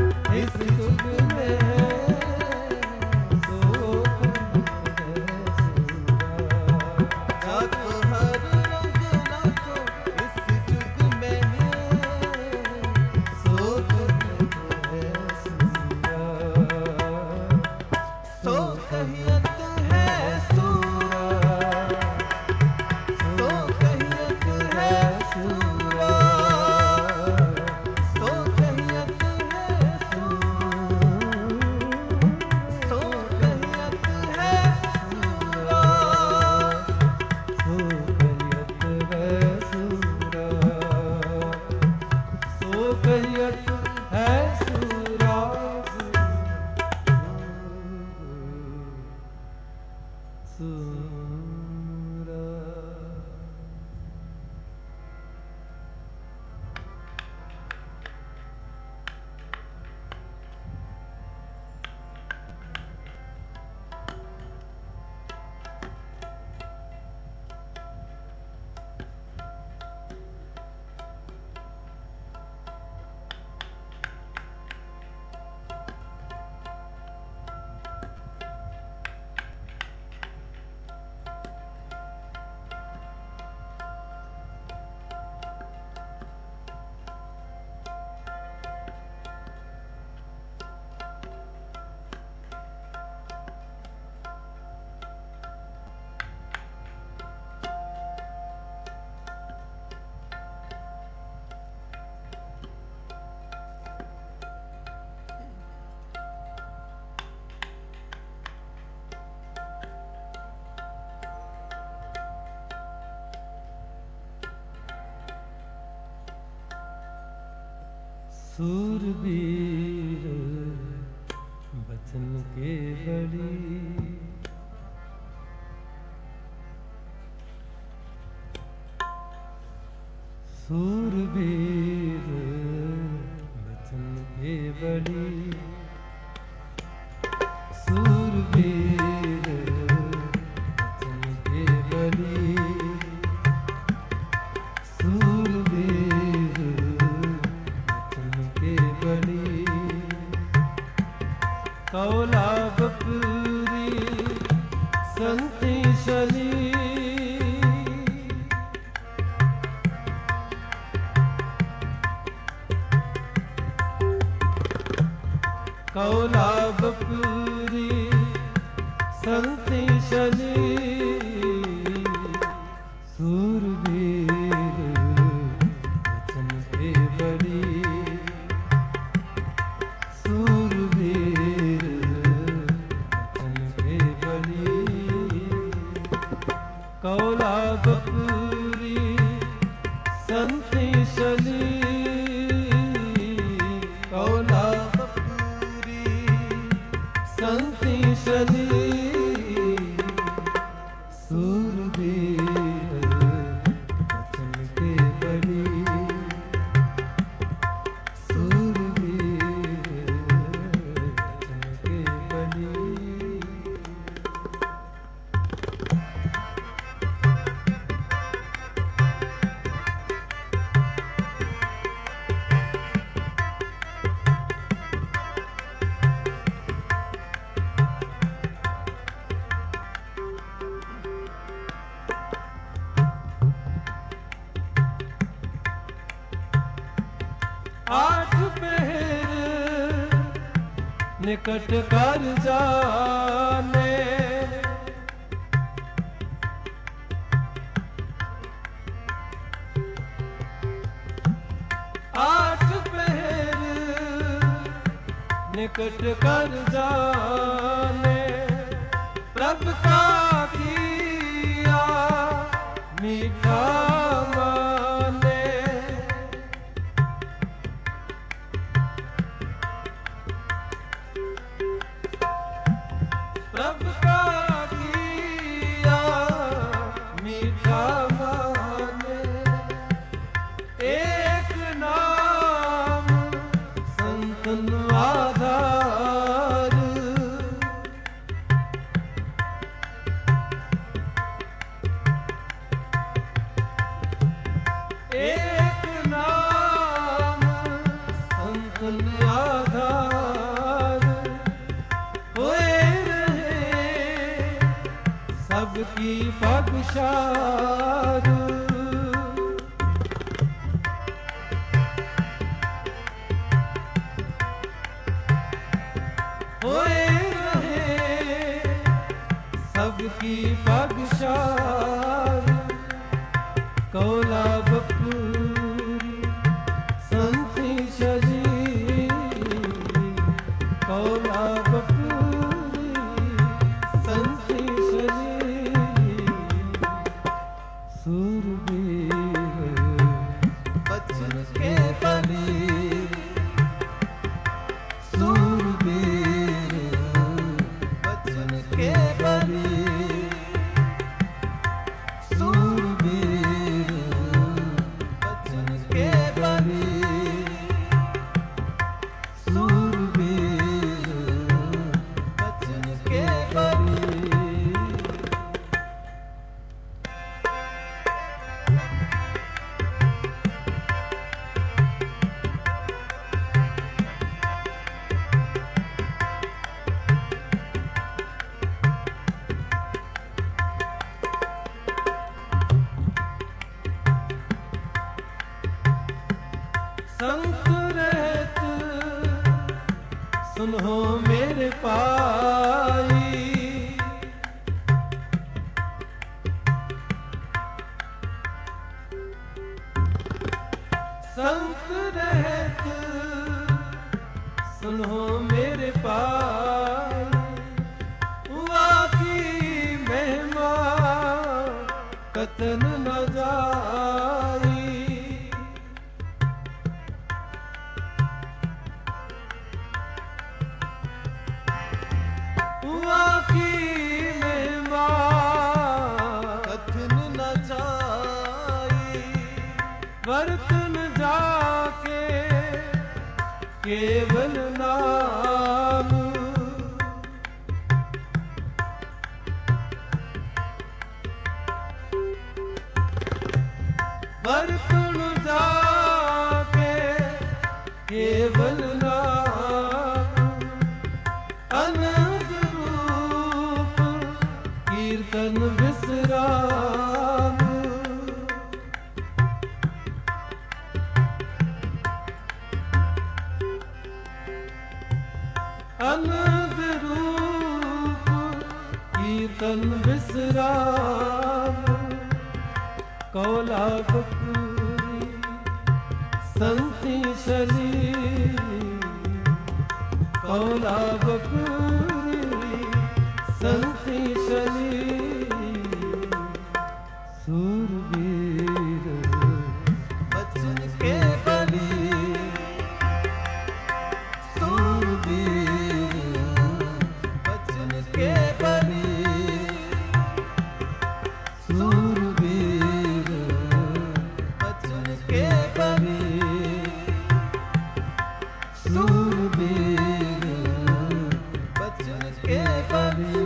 सूरबीर बचन के बड़ी सूरबीर बचन के बड़ी सूरबीर बचन के बड़ी सूरबीर बचन के बड़ी कौला बपूरी संती शली कौला बपूरी संती शली सूरबीर बचन के बड़ी सूरबीर बचन के बड़ी कौला बपूरी संती शली कौला संती शली सूरबीर बचन के बड़ी सूरबीर बचन के बड़ी आठ पहर निकट कर जाने आठ पहर निकट कर जाने प्रभ का किया मीठा माने प्रभ का किया मीठा माने एक नाम संतन आधार एक नाम संतन आधार होए सबकी पगशार होए रहे सबकी पगशार कौला बपूरी संती शली कौला बपूरी संती शली सूरबीर बचन के बड़ी सूरबीर बचन के बड़ी सूरबीर बचन के बड़ी सूरबीर बचन के बड़ी संत रहत सुनो मेरे पाई संत रहत सुनो मेरे पाई हुआ की महिमा कतन न जाई वर्तन जाके केवल नाम वर्तन जाके केवल नाम अनंत रूप कीर्तन विश्राम अनंत रूप कीर्तन विश्राम कौला कपूरी संति शली कौला कपूरी संति शली सूरवीर
बचन के बली सूरवीर बचन के बली सूरवीर बचन के बली सूरवीर बचन के बली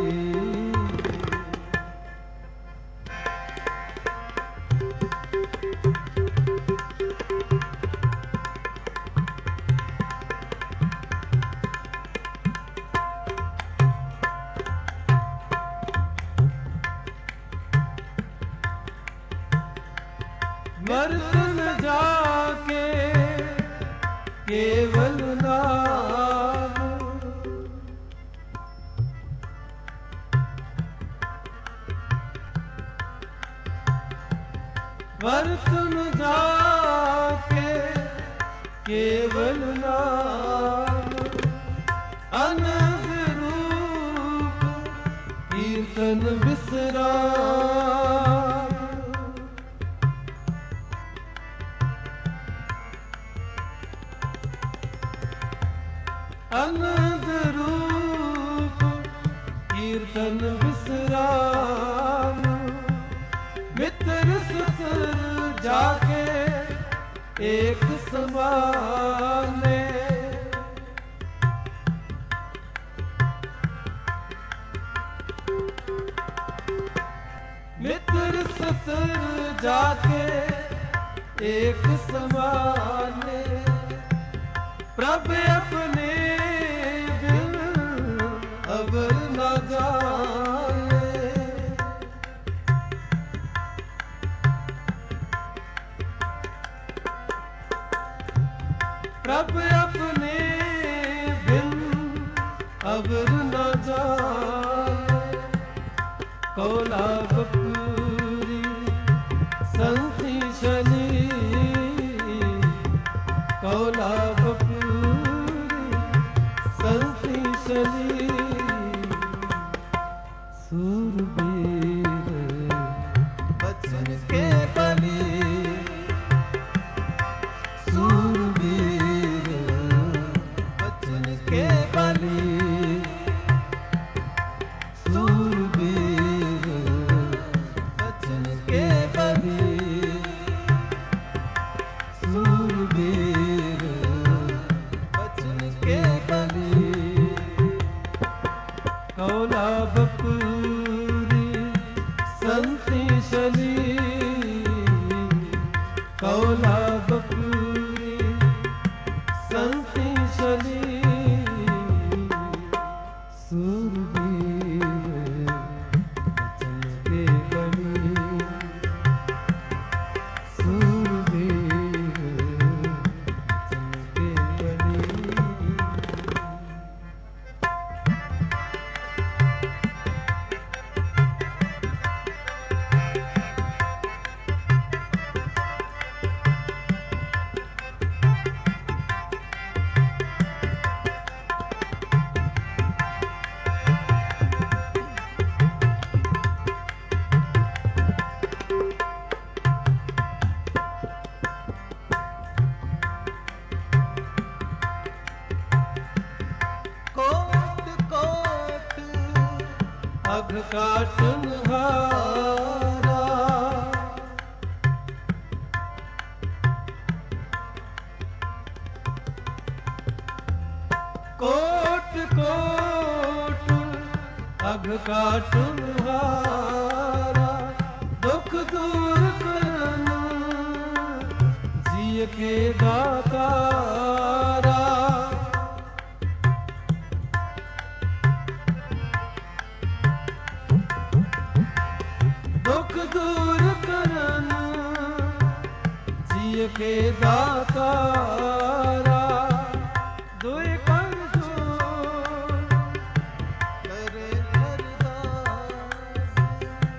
वर्तन जाके केवल नाम वर्तन जाके केवल नाम अनंत रूप कीर्तन विश्राम अनंत रूप कीर्तन विश्राम मित्र सुतर जाके एक समाने मित्र सुतर जाके एक समाने प्रभु अपने बिन अबर न जाने प्रभु अपने बिन अबर न जाने कौला कपूरी संति शली कौला संति शली सूरवीर
बचन के बली सूरवीर बचन के बली सूरवीर बचन के बली सूरवीर बचन के बली
कौला बपूरी संति शली कौला बपूरी संति शली सूरवीर बचन के बली सूरवीर बचन के बली अघ काटन हारा कोट कोट अघ काटुन हारा दुख दूर करन जिय के दातारा दुख दूर करन जिय के दातारा दुई कर जोड़ करे अरदास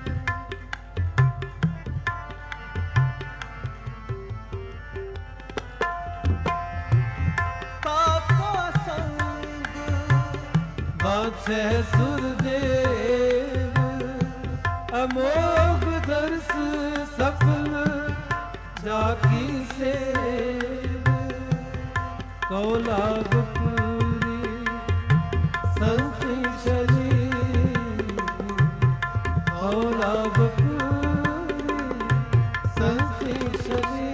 ताका संग बाछे सुरदेव अमोघ दर्श सफल जाकी से कौलागपुरी संति चली कौलागपुरी संति चली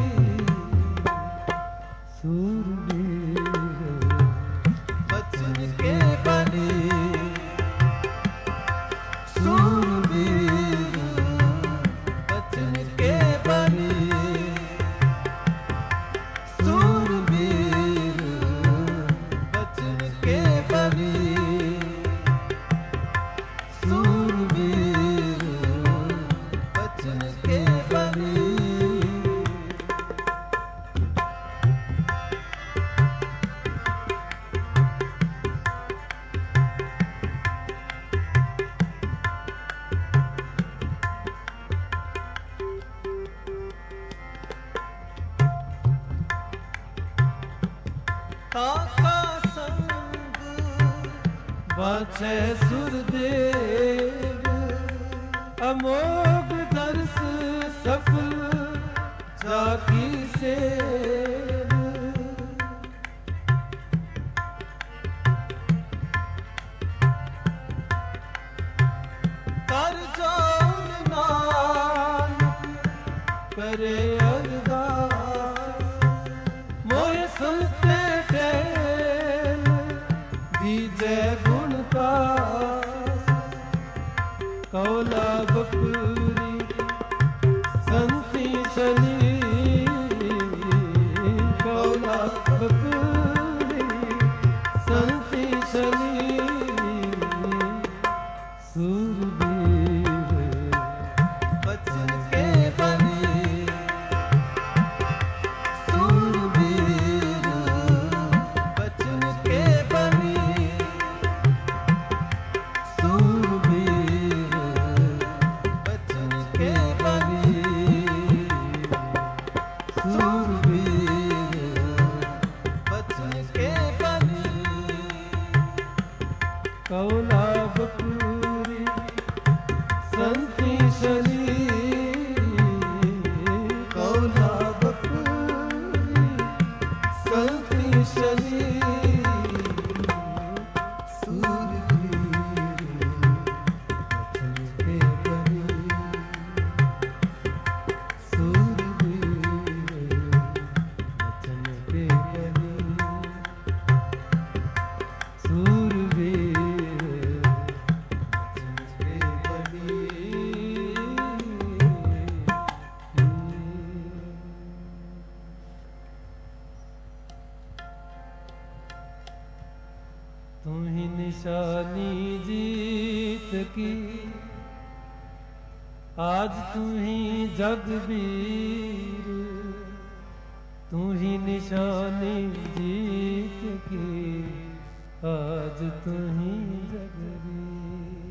सूरवीर बचन के बनी सूरवीर बचन के बनी सूरवीर बचन के बनी सूरवीर बचन के बनी ताका संग बाछे सुरदेव अमोघ दर्श सफल जाकी सेव कर जोड़ नानक करे अरदास मोह सुनते टैल दीजे गुण का कौलागपुरी संति चली कौलागपुरी संति चली सूरवीर बचन के बनी सूरवीर बचन के बनी सूरवीर बचन के बनी सूरवीर बचन के बनी कौलागपुरी संति चली कौलागपुरी संति चली सूरवीर बचन के बनी सूरवीर बचन के बनी सूरवीर बचन के बनी तू ही निशानी जीत की आज तू ही जगबीर तू ही निशानी जीत की आज तू ही जगबीर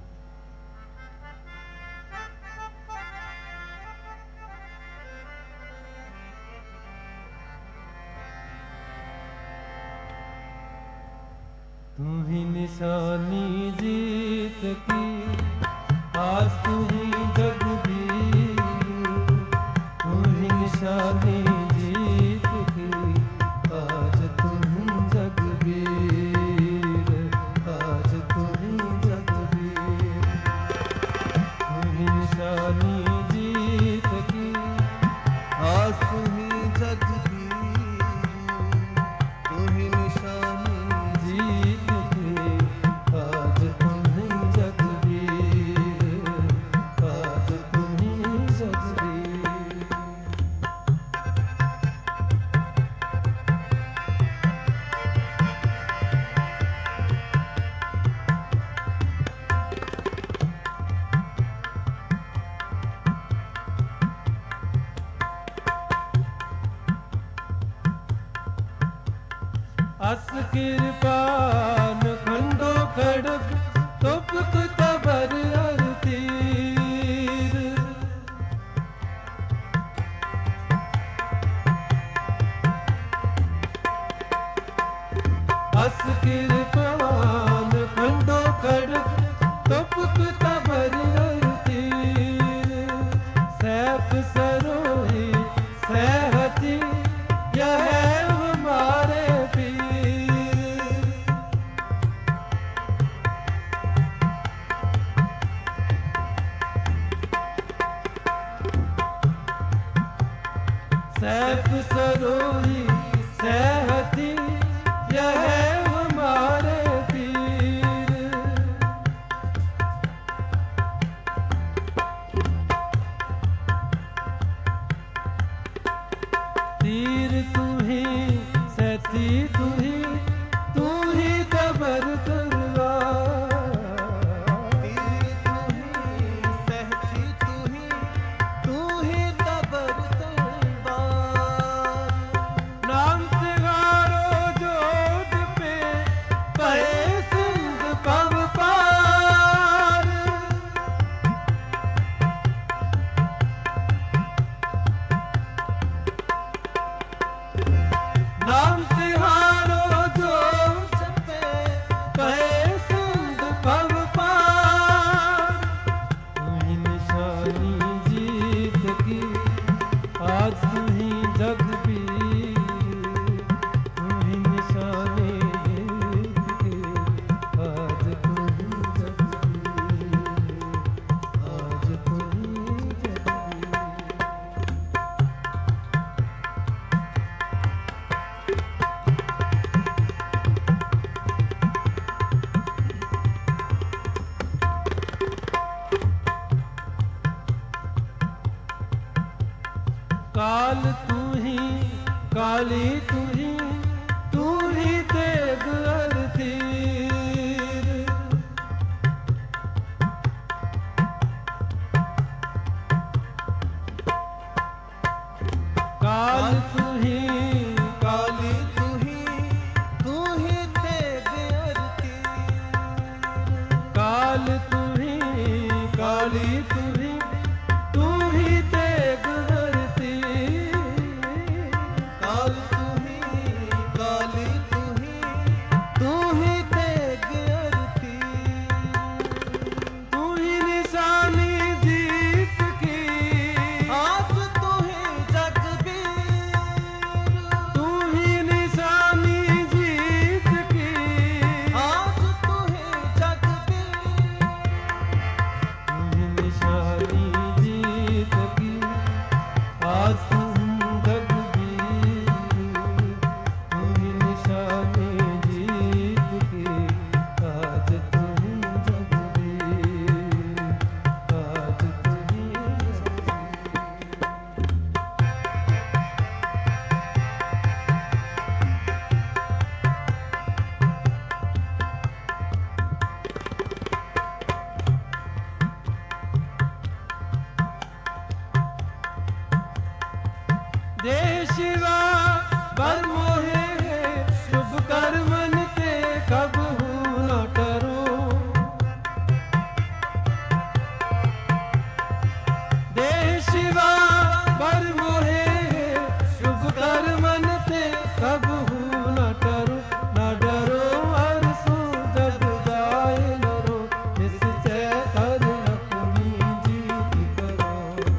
तू ही निशानी जीत की आज तू ही जगबीर तू ही निशानी जीत की आज तू ही जगबीर आज तू ही जगबीर तू ही निशानी जीत की आज तू ही जगबीर तू ही निशानी अस किरपान खंडो खड़ग तुपक तबर अर तीर अस किरपान खंडो खड़ग तुपक तबर अर तीर सैफ सरोही सहती यह हमारे पीर सैफ सरोही सहती यह हमारे पीर तीर तू ही सहती तू ही तू ही तबर तलवार
तीर तू ही सहती तू ही तू ही तबर तलवार
नाम तिहारो जोध पे पए सिंध पव पार नाम तिहारो जोध पे पए सिंध पव पार तू ही निशानी जीत की आज तू ही जगबीर तू ही निशानी जीत की आज तू ही जगबीर आज तू ही जगबीर काल तू ही काली तू ही तू ही तेग अर तीर काल तू ही
काली तू ही तू ही तेग अर तीर
काल तू ही काली तू ही तू ही तेग अर तीर
काल तू ही काली तू ही तू ही तेग अर तीर
तू ही निशानी जीत की
आज तू ही जगबीर
तू ही निशानी जीत की
आज तू ही जगबीर
तू ही निशानी जीत की आज तुम जगबीर तू ही निशानी जीत की आज तुम जगबीर आज तुम देह शिवा बर मोहे शुभ कर्मन ते कब हूँ न टरो देह शिवा बर मोहे शुभ कर्मन ते कब हूँ न टरो न डरो अरसों जब जाए लरो निश्चय कर अपनी जीत करो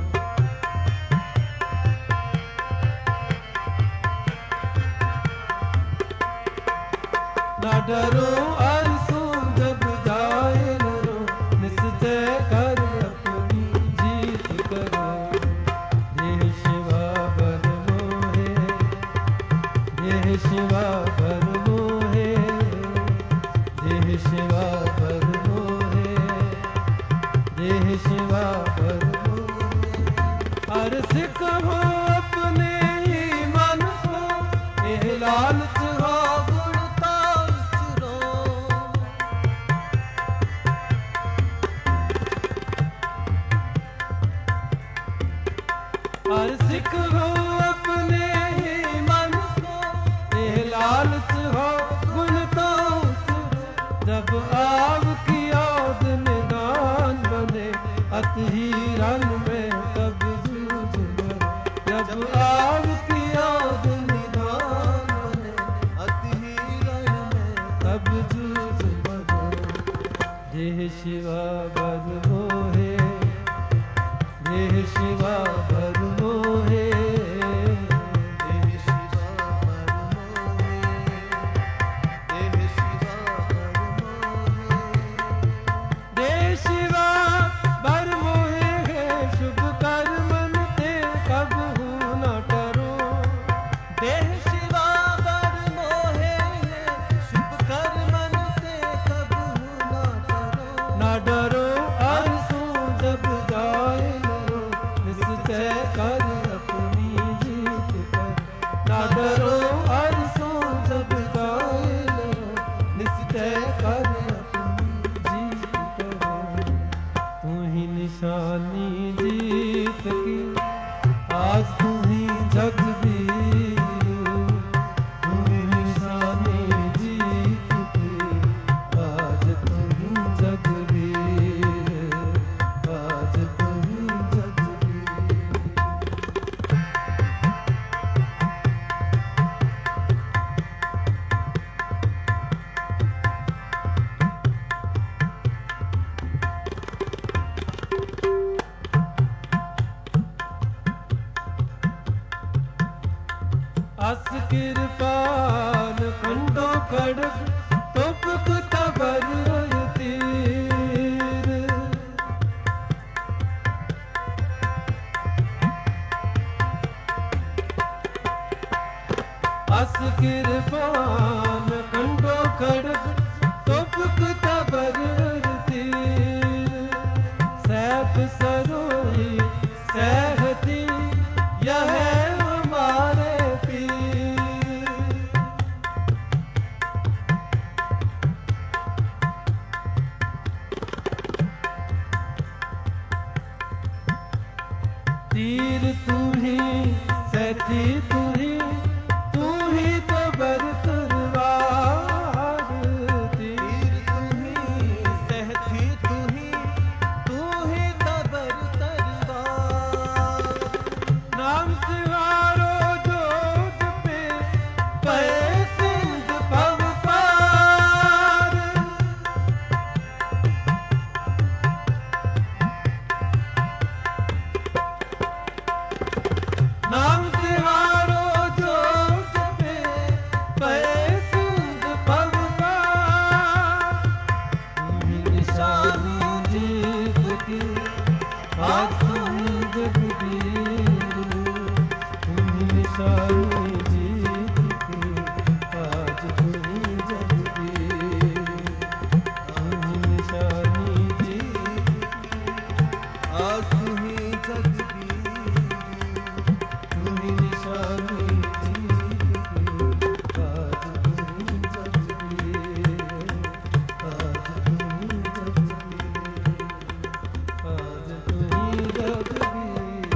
न डरो अरसों जब जाए लरो निश्चय कर अपनी जीत करो देह शिवा बर मोहे देह शिवा बर मोहे देह शिवा बर मोहे देह शिवा बर मोहे हर सिख हो अपने ही मन को एह लालच हो
गुणताल चुरो
हर सिख हो अपने ही मन को एह लालच हो जब आव की ओद निदान बने अत ही रन में तब जूझ मरो। जब आव की ओद निदान बने
अत ही रण में
तब जूझ मरो। देह शिवा बर मोहे, देह शिवा बर मोहे,
देह शिवा बर मोहे, देह शिवा बर मोहे,
देह शिवा बर मोहे है शुभ कर्मन ते कबहू न डरो।
देह शिवा बर मोहे शुभ कर्मन ते कबहू न डरो।
न डरो अरसू जब जाए नरो निश्चय कर अपनी जीत कर। न डरो अरसू जब जाए नरो निश्चय कर अपनी जीत कर। तू ही निशानी जीत की आज तू ही जगबीर। तू ही निशानी जीत की आज तू ही जगबीर। आज तू ही जगबीर। अस किरपान खंडो खड़ग तुपक तबर तीर। अस किरपान खंडो खड़ग तुपक तबर तीर। सैफ सरोही सहती यह हमारे पीर। तीर तू ही सैथी तू ही, तू ही तो बर तलवार। तीर
तीर तू ही सहती तू ही, तू ही तबर तलवार।
नाम तिवारो जोत पे पे सिंध भव पार। नाम तिवारो जोत पे पे सिंध भव पार। तू ही निशानी जीत की आज तू ही जगबीर। तू ही निशानी जीत की आज तू ही जगबीर। तू ही निशानी जीत की
आज तू ही जगबीर।
तू ही निशानी जीत की आज तू ही जगबीर। आज तू ही जगबीर। आज तू ही जगबीर।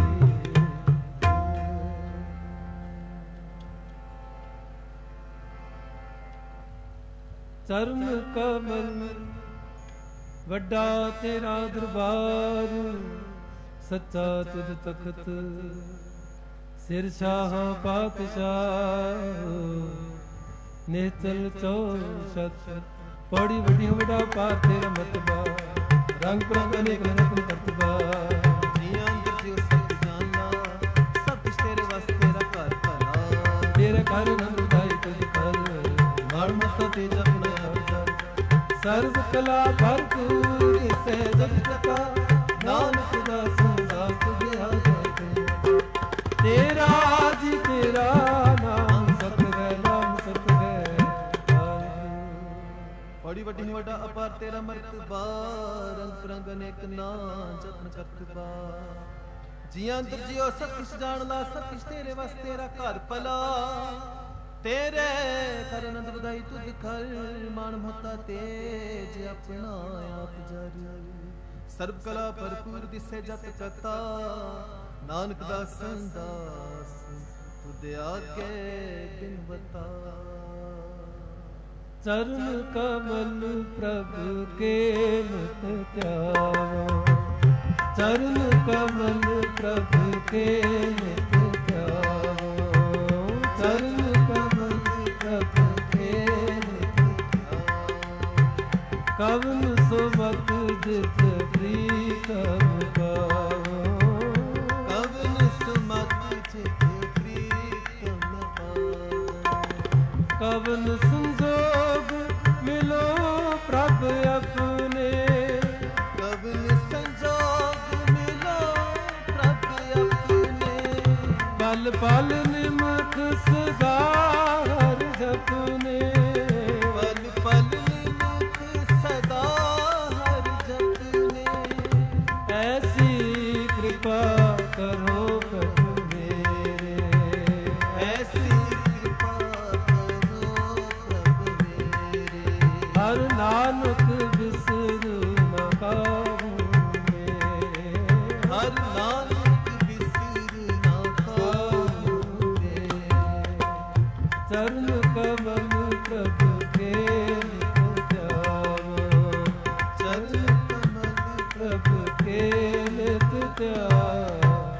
चरण कमल ਵੱਡਾ ਤੇਰਾ ਦਰਬਾਰ। ਸੱਚਾ ਤੁਧ ਤਖਤ ਸਿਰ ਸ਼ਾਹ ਪਾਤਸ਼ਾਹ। ਨਿਹਚਲ ਚੌਸ਼ਤ ਪੌੜੀ ਵੱਡੀ ਵੱਡਾ ਪਾਰ ਤੇਰਾ ਮਤਬਾ। ਰੰਗ ਬਿਰੰਗ ਅਨੇਕ ਰਤਨ ਕਰਤਬਾ।
ਜੀਆਂ ਅੰਦਰ ਜਿਉ ਸਭ ਜਾਨਾ ਸਭ ਕੁਛ ਤੇਰੇ ਵਾਸਤੇ ਤੇਰਾ ਘਰ ਭਲਾ।
ਤੇਰੇ ਘਰ ਨੰਦ ਉਦਾਈ ਤੁਝ ਕਰ ਮਾਣ ਮਸਤਾ ਤੇਜ ਆਪਣੇ ਅਵਸਰ। ਸਰਬ ਕਲਾ ਭਰਪੂਰ ਸਹਿਜ ਜਗਤਾ ਨਾਨਕ ਦਾਸ ਦਾਸ ਤੁਝੇ ਹਾਜ਼ਰ। ਤੇਰਾ ਜੀ ਤੇਰਾ ਨਾਮ ਸਤ ਹੈ ਨਾਮ ਸਤ ਹੈ।
ਬੜੀ ਵੱਡੀ ਵੱਡਾ ਅਪਾਰ ਤੇਰਾ ਮਰਤਬਾ। ਰੰਗ ਬਿਰੰਗ ਅਨੇਕ ਨਾਂ ਜਤਨ ਕਰਤਬਾ। ਜੀਆਂ ਅੰਦਰ ਜਿਉ ਸਭ ਕੁਛ ਜਾਣਦਾ ਸਭ ਕੁਛ ਤੇਰੇ ਵਾਸਤੇ ਤੇਰਾ ਘਰ ਭਲਾ। ਤੇਰੇ ਕਰ ਆਨੰਦ ਵਧਾਈ ਤੁਧ ਕਰ ਮਾਨ ਮਹਤਾ ਤੇਜ ਆਪਣਾ ਆਪ ਜਾਰੀ। ਸਰਬ ਕਲਾ ਭਰਪੂਰ ਦਿਸੇ ਜਤ ਕਤਾ ਨਾਨਕ ਦਾਸਨ ਦਾਸ ਤੁਧ ਆਗੇ ਬਿਨ ਬਤਾ।
ਚਰਨ ਕਮਲ ਪ੍ਰਭ ਕੇ ਨਿਤ ਧਿਆਵੋ, ਚਰਨ ਕਮਲ ਪ੍ਰਭ ਕੇ ਨਿਤ ਧਿਆਵੋ, ਚਰਨ ਕਮਲ ਪ੍ਰਭ ਕੇ ਨਿਤ ਧਿਆਵੋ। ਕਵਨ ਸੁਮਤ ਜਿਤ ਪ੍ਰੀਤਮ ਪਾਵੋ,
ਕਵਨ ਸੁਮਤ ਜਿਤ ਪ੍ਰੀਤਮ ਪਾਵੋ।
ਕਵਨ ਸੰਜੋਗ ਮਿਲੋ ਪ੍ਰਭ ਆਪਣੇ,
ਕਵਨ ਸੰਜੋਗ ਮਿਲੋ ਪ੍ਰਭ ਆਪਣੇ।
ਪਲ ਪਲ ਨਿਮਖ ਸਦਾ ਹਰ ਜਪਨੇ,
ਪਲ ਪਲ ਨਿਮਖ ਸਦਾ ਹਰ ਜਪਨੇ।
ਐਸੀ ਕਿਰਪਾ ਕਰੋ ਪ੍ਰਭ ਮੇਰੇ,
ਐਸੀ ਕਿਰਪਾ ਕਰੋ ਪ੍ਰਭ ਮੇਰੇ।
ਹਰ ਨਾਨਕ ਬਿਸਰ ਨ ਕਾਹੂ ਮੇਰੇ,
ਹਰ ਨਾਨਕ ਬਿਸਰ ਨਾ ਕਾਹੂ ਮੇਰੇ।
ਚਰਨ ਕਮਲ ਪ੍ਰਭ ਕੇ ਨਿਤ ਧਿਆਵੋ,
ਚਰਨ ਕਮਲ
ਪ੍ਰਭ ਕੇ ਨਿਤ ਧਿਆਵੋ।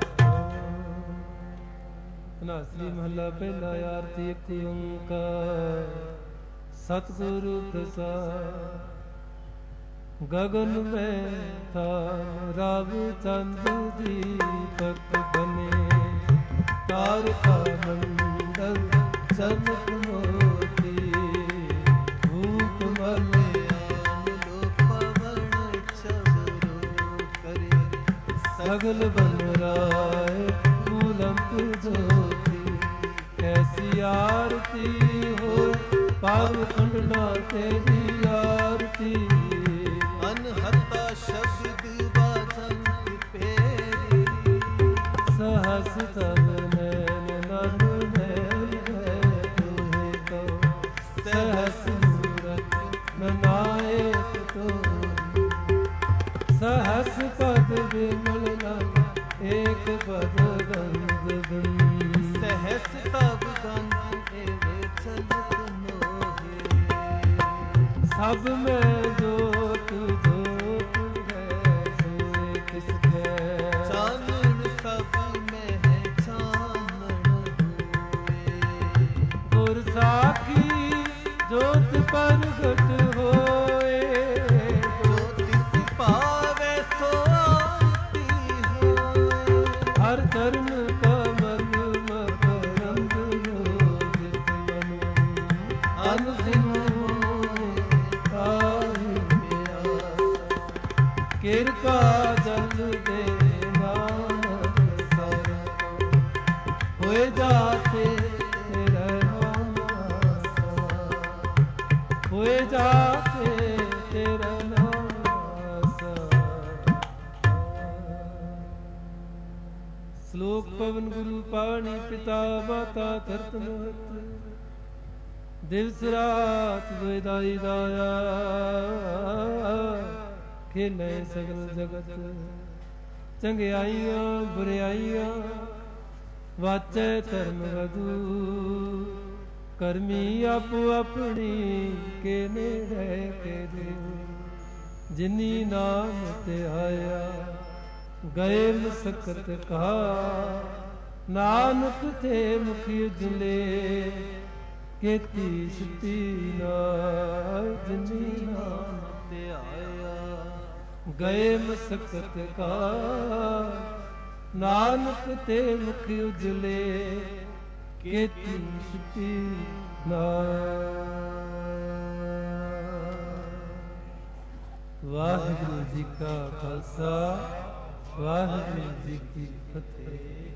ਧਨਾਸਰੀ ਮਹੱਲਾ ਪਹਿਲਾ। ਆਰਤੀ ਇੱਕ ਓੰਕਾਰ ਸਤਿਗੁਰੂ ਪ੍ਰਸਾਦਿ। ਗਗਨ ਮੈਂ ਥਾਮ ਰਵ ਚੰਦ ਦੀਪਕ ਬਨੇ, ਤਾਰਕਾ ਮੰਡਲ ਚਮਕ ਮੋਤੀ, ਧੂਪ ਮਲਿਆਨ
ਲੋ ਪਵਨ ਚਵਰੋ ਕਰੇ।
ਸਗਲ ਬਨ ਰਾਏ ਬੁਲੰਦ ਜੋਤੀ, ਕੈਸੀ ਆਰਤੀ ਹੋ ਪਾਵ ਖੰਡਨਾ ਤੇਰੀ ਆਰਤੀ।
ਅਨਹਤਾ ਸ਼ਬਦ ਬਾਜਨ ਪੇਰੀ,
ਸਹਸ ਤਬ ਨੈਨ ਨਨ ਨੈਨ ਹੈ ਤੋਹਿ ਕੋ, ਸਹਸ ਮੂਰਤ ਨਨਾਇਕ ਤੋਹਿ। ਸਹਸ ਪਦ ਵਿਮਲ ਨਨ ਏਕ ਪਦ ਗੰਧ ਬਿਨ,
ਸਹਸ ਤਬ ਗੰਧ ਏਵੇ ਚਲਤ ਮੋਹੇ।
ਸਭ ਮੈਂ ਜੋਤ ਜੋਤ ਹੈ ਸੋਏ ਕਿਸ ਕੈ,
ਚਾਨਣ ਸਭ ਮਹਿ ਚਾਨਣ ਹੋਏ।
ਗੁਰ ਸਾਖੀ ਜੋਤ ਪ੍ਰਗਟ ਹੋਏ,
ਜੋ ਤਿਸ ਪਾਵੈ ਸੋ ਆਰਤੀ ਹੋਏ।
ਹਰ ਚਰਨ ਕਮਲ ਮਕਰੰਦ ਲੋਕਿਤ ਮਨੁ, ਅਨਸਿਨ ਆਹੀ ਪਿਆਸਾ। ਕਿਰਪਾ ਜਲ ਦੇ ਨਾਨਕ ਸਰ, ਹੋਏ ਜਾਤੇ ਤੇਰਾ ਨਾਮ ਆਸਾ, ਹੋਏ ਜਾਤੇ ਤੇਰਾ ਨਾਮ ਆਸਾ। ਸ਼ਲੋਕ ਪਵਨ ਗੁਰੂ ਪਾਣੀ ਪਿਤਾ ਮਾਤਾ ਧਰਤ ਮਹਤ, ਦਿਵਸ ਰਾਤ ਵੇਦਾਈ ਦਾਇਆ, ਖੇਲੇ ਸਗਲ ਜਗਤ। ਚੰਗਿਆਈਆਂ ਬੁਰਿਆਈਆਂ ਵਾਚੈ ਧਰਮ ਵਧੂ, ਕਰਮੀ ਆਪੋ ਆਪਣੀ ਕੇ ਨੇੜੇ ਕੇ ਦੇ। ਜਿਨੀ ਨਾਮ ਤੇ ਆਇਆ ਗਏ ਮਸਕਤ ਕਹਾ, ਨਾਨਕ ਤੇ ਮੁਖ ਉਜਲੇ ਕੀਤੀ ਸੁਤੀ ਨਾਇ। ਜਿਨੀ ਨਾਮ
ਤੇ ਆਇਆ
ਗਏ ਮਸਕਤ ਕਾ, ਨਾਨਕ ਤੇ ਮੁਖ ਉਜਲੇ ਕੀਤੀ ਸੁਤੀ ਨਾਇ। ਵਾਹਿਗੁਰੂ ਜੀ ਕਾ ਖਾਲਸਾ, ਵਾਹਿਗੁਰੂ ਜੀ ਕੀ ਫਤਿਹ।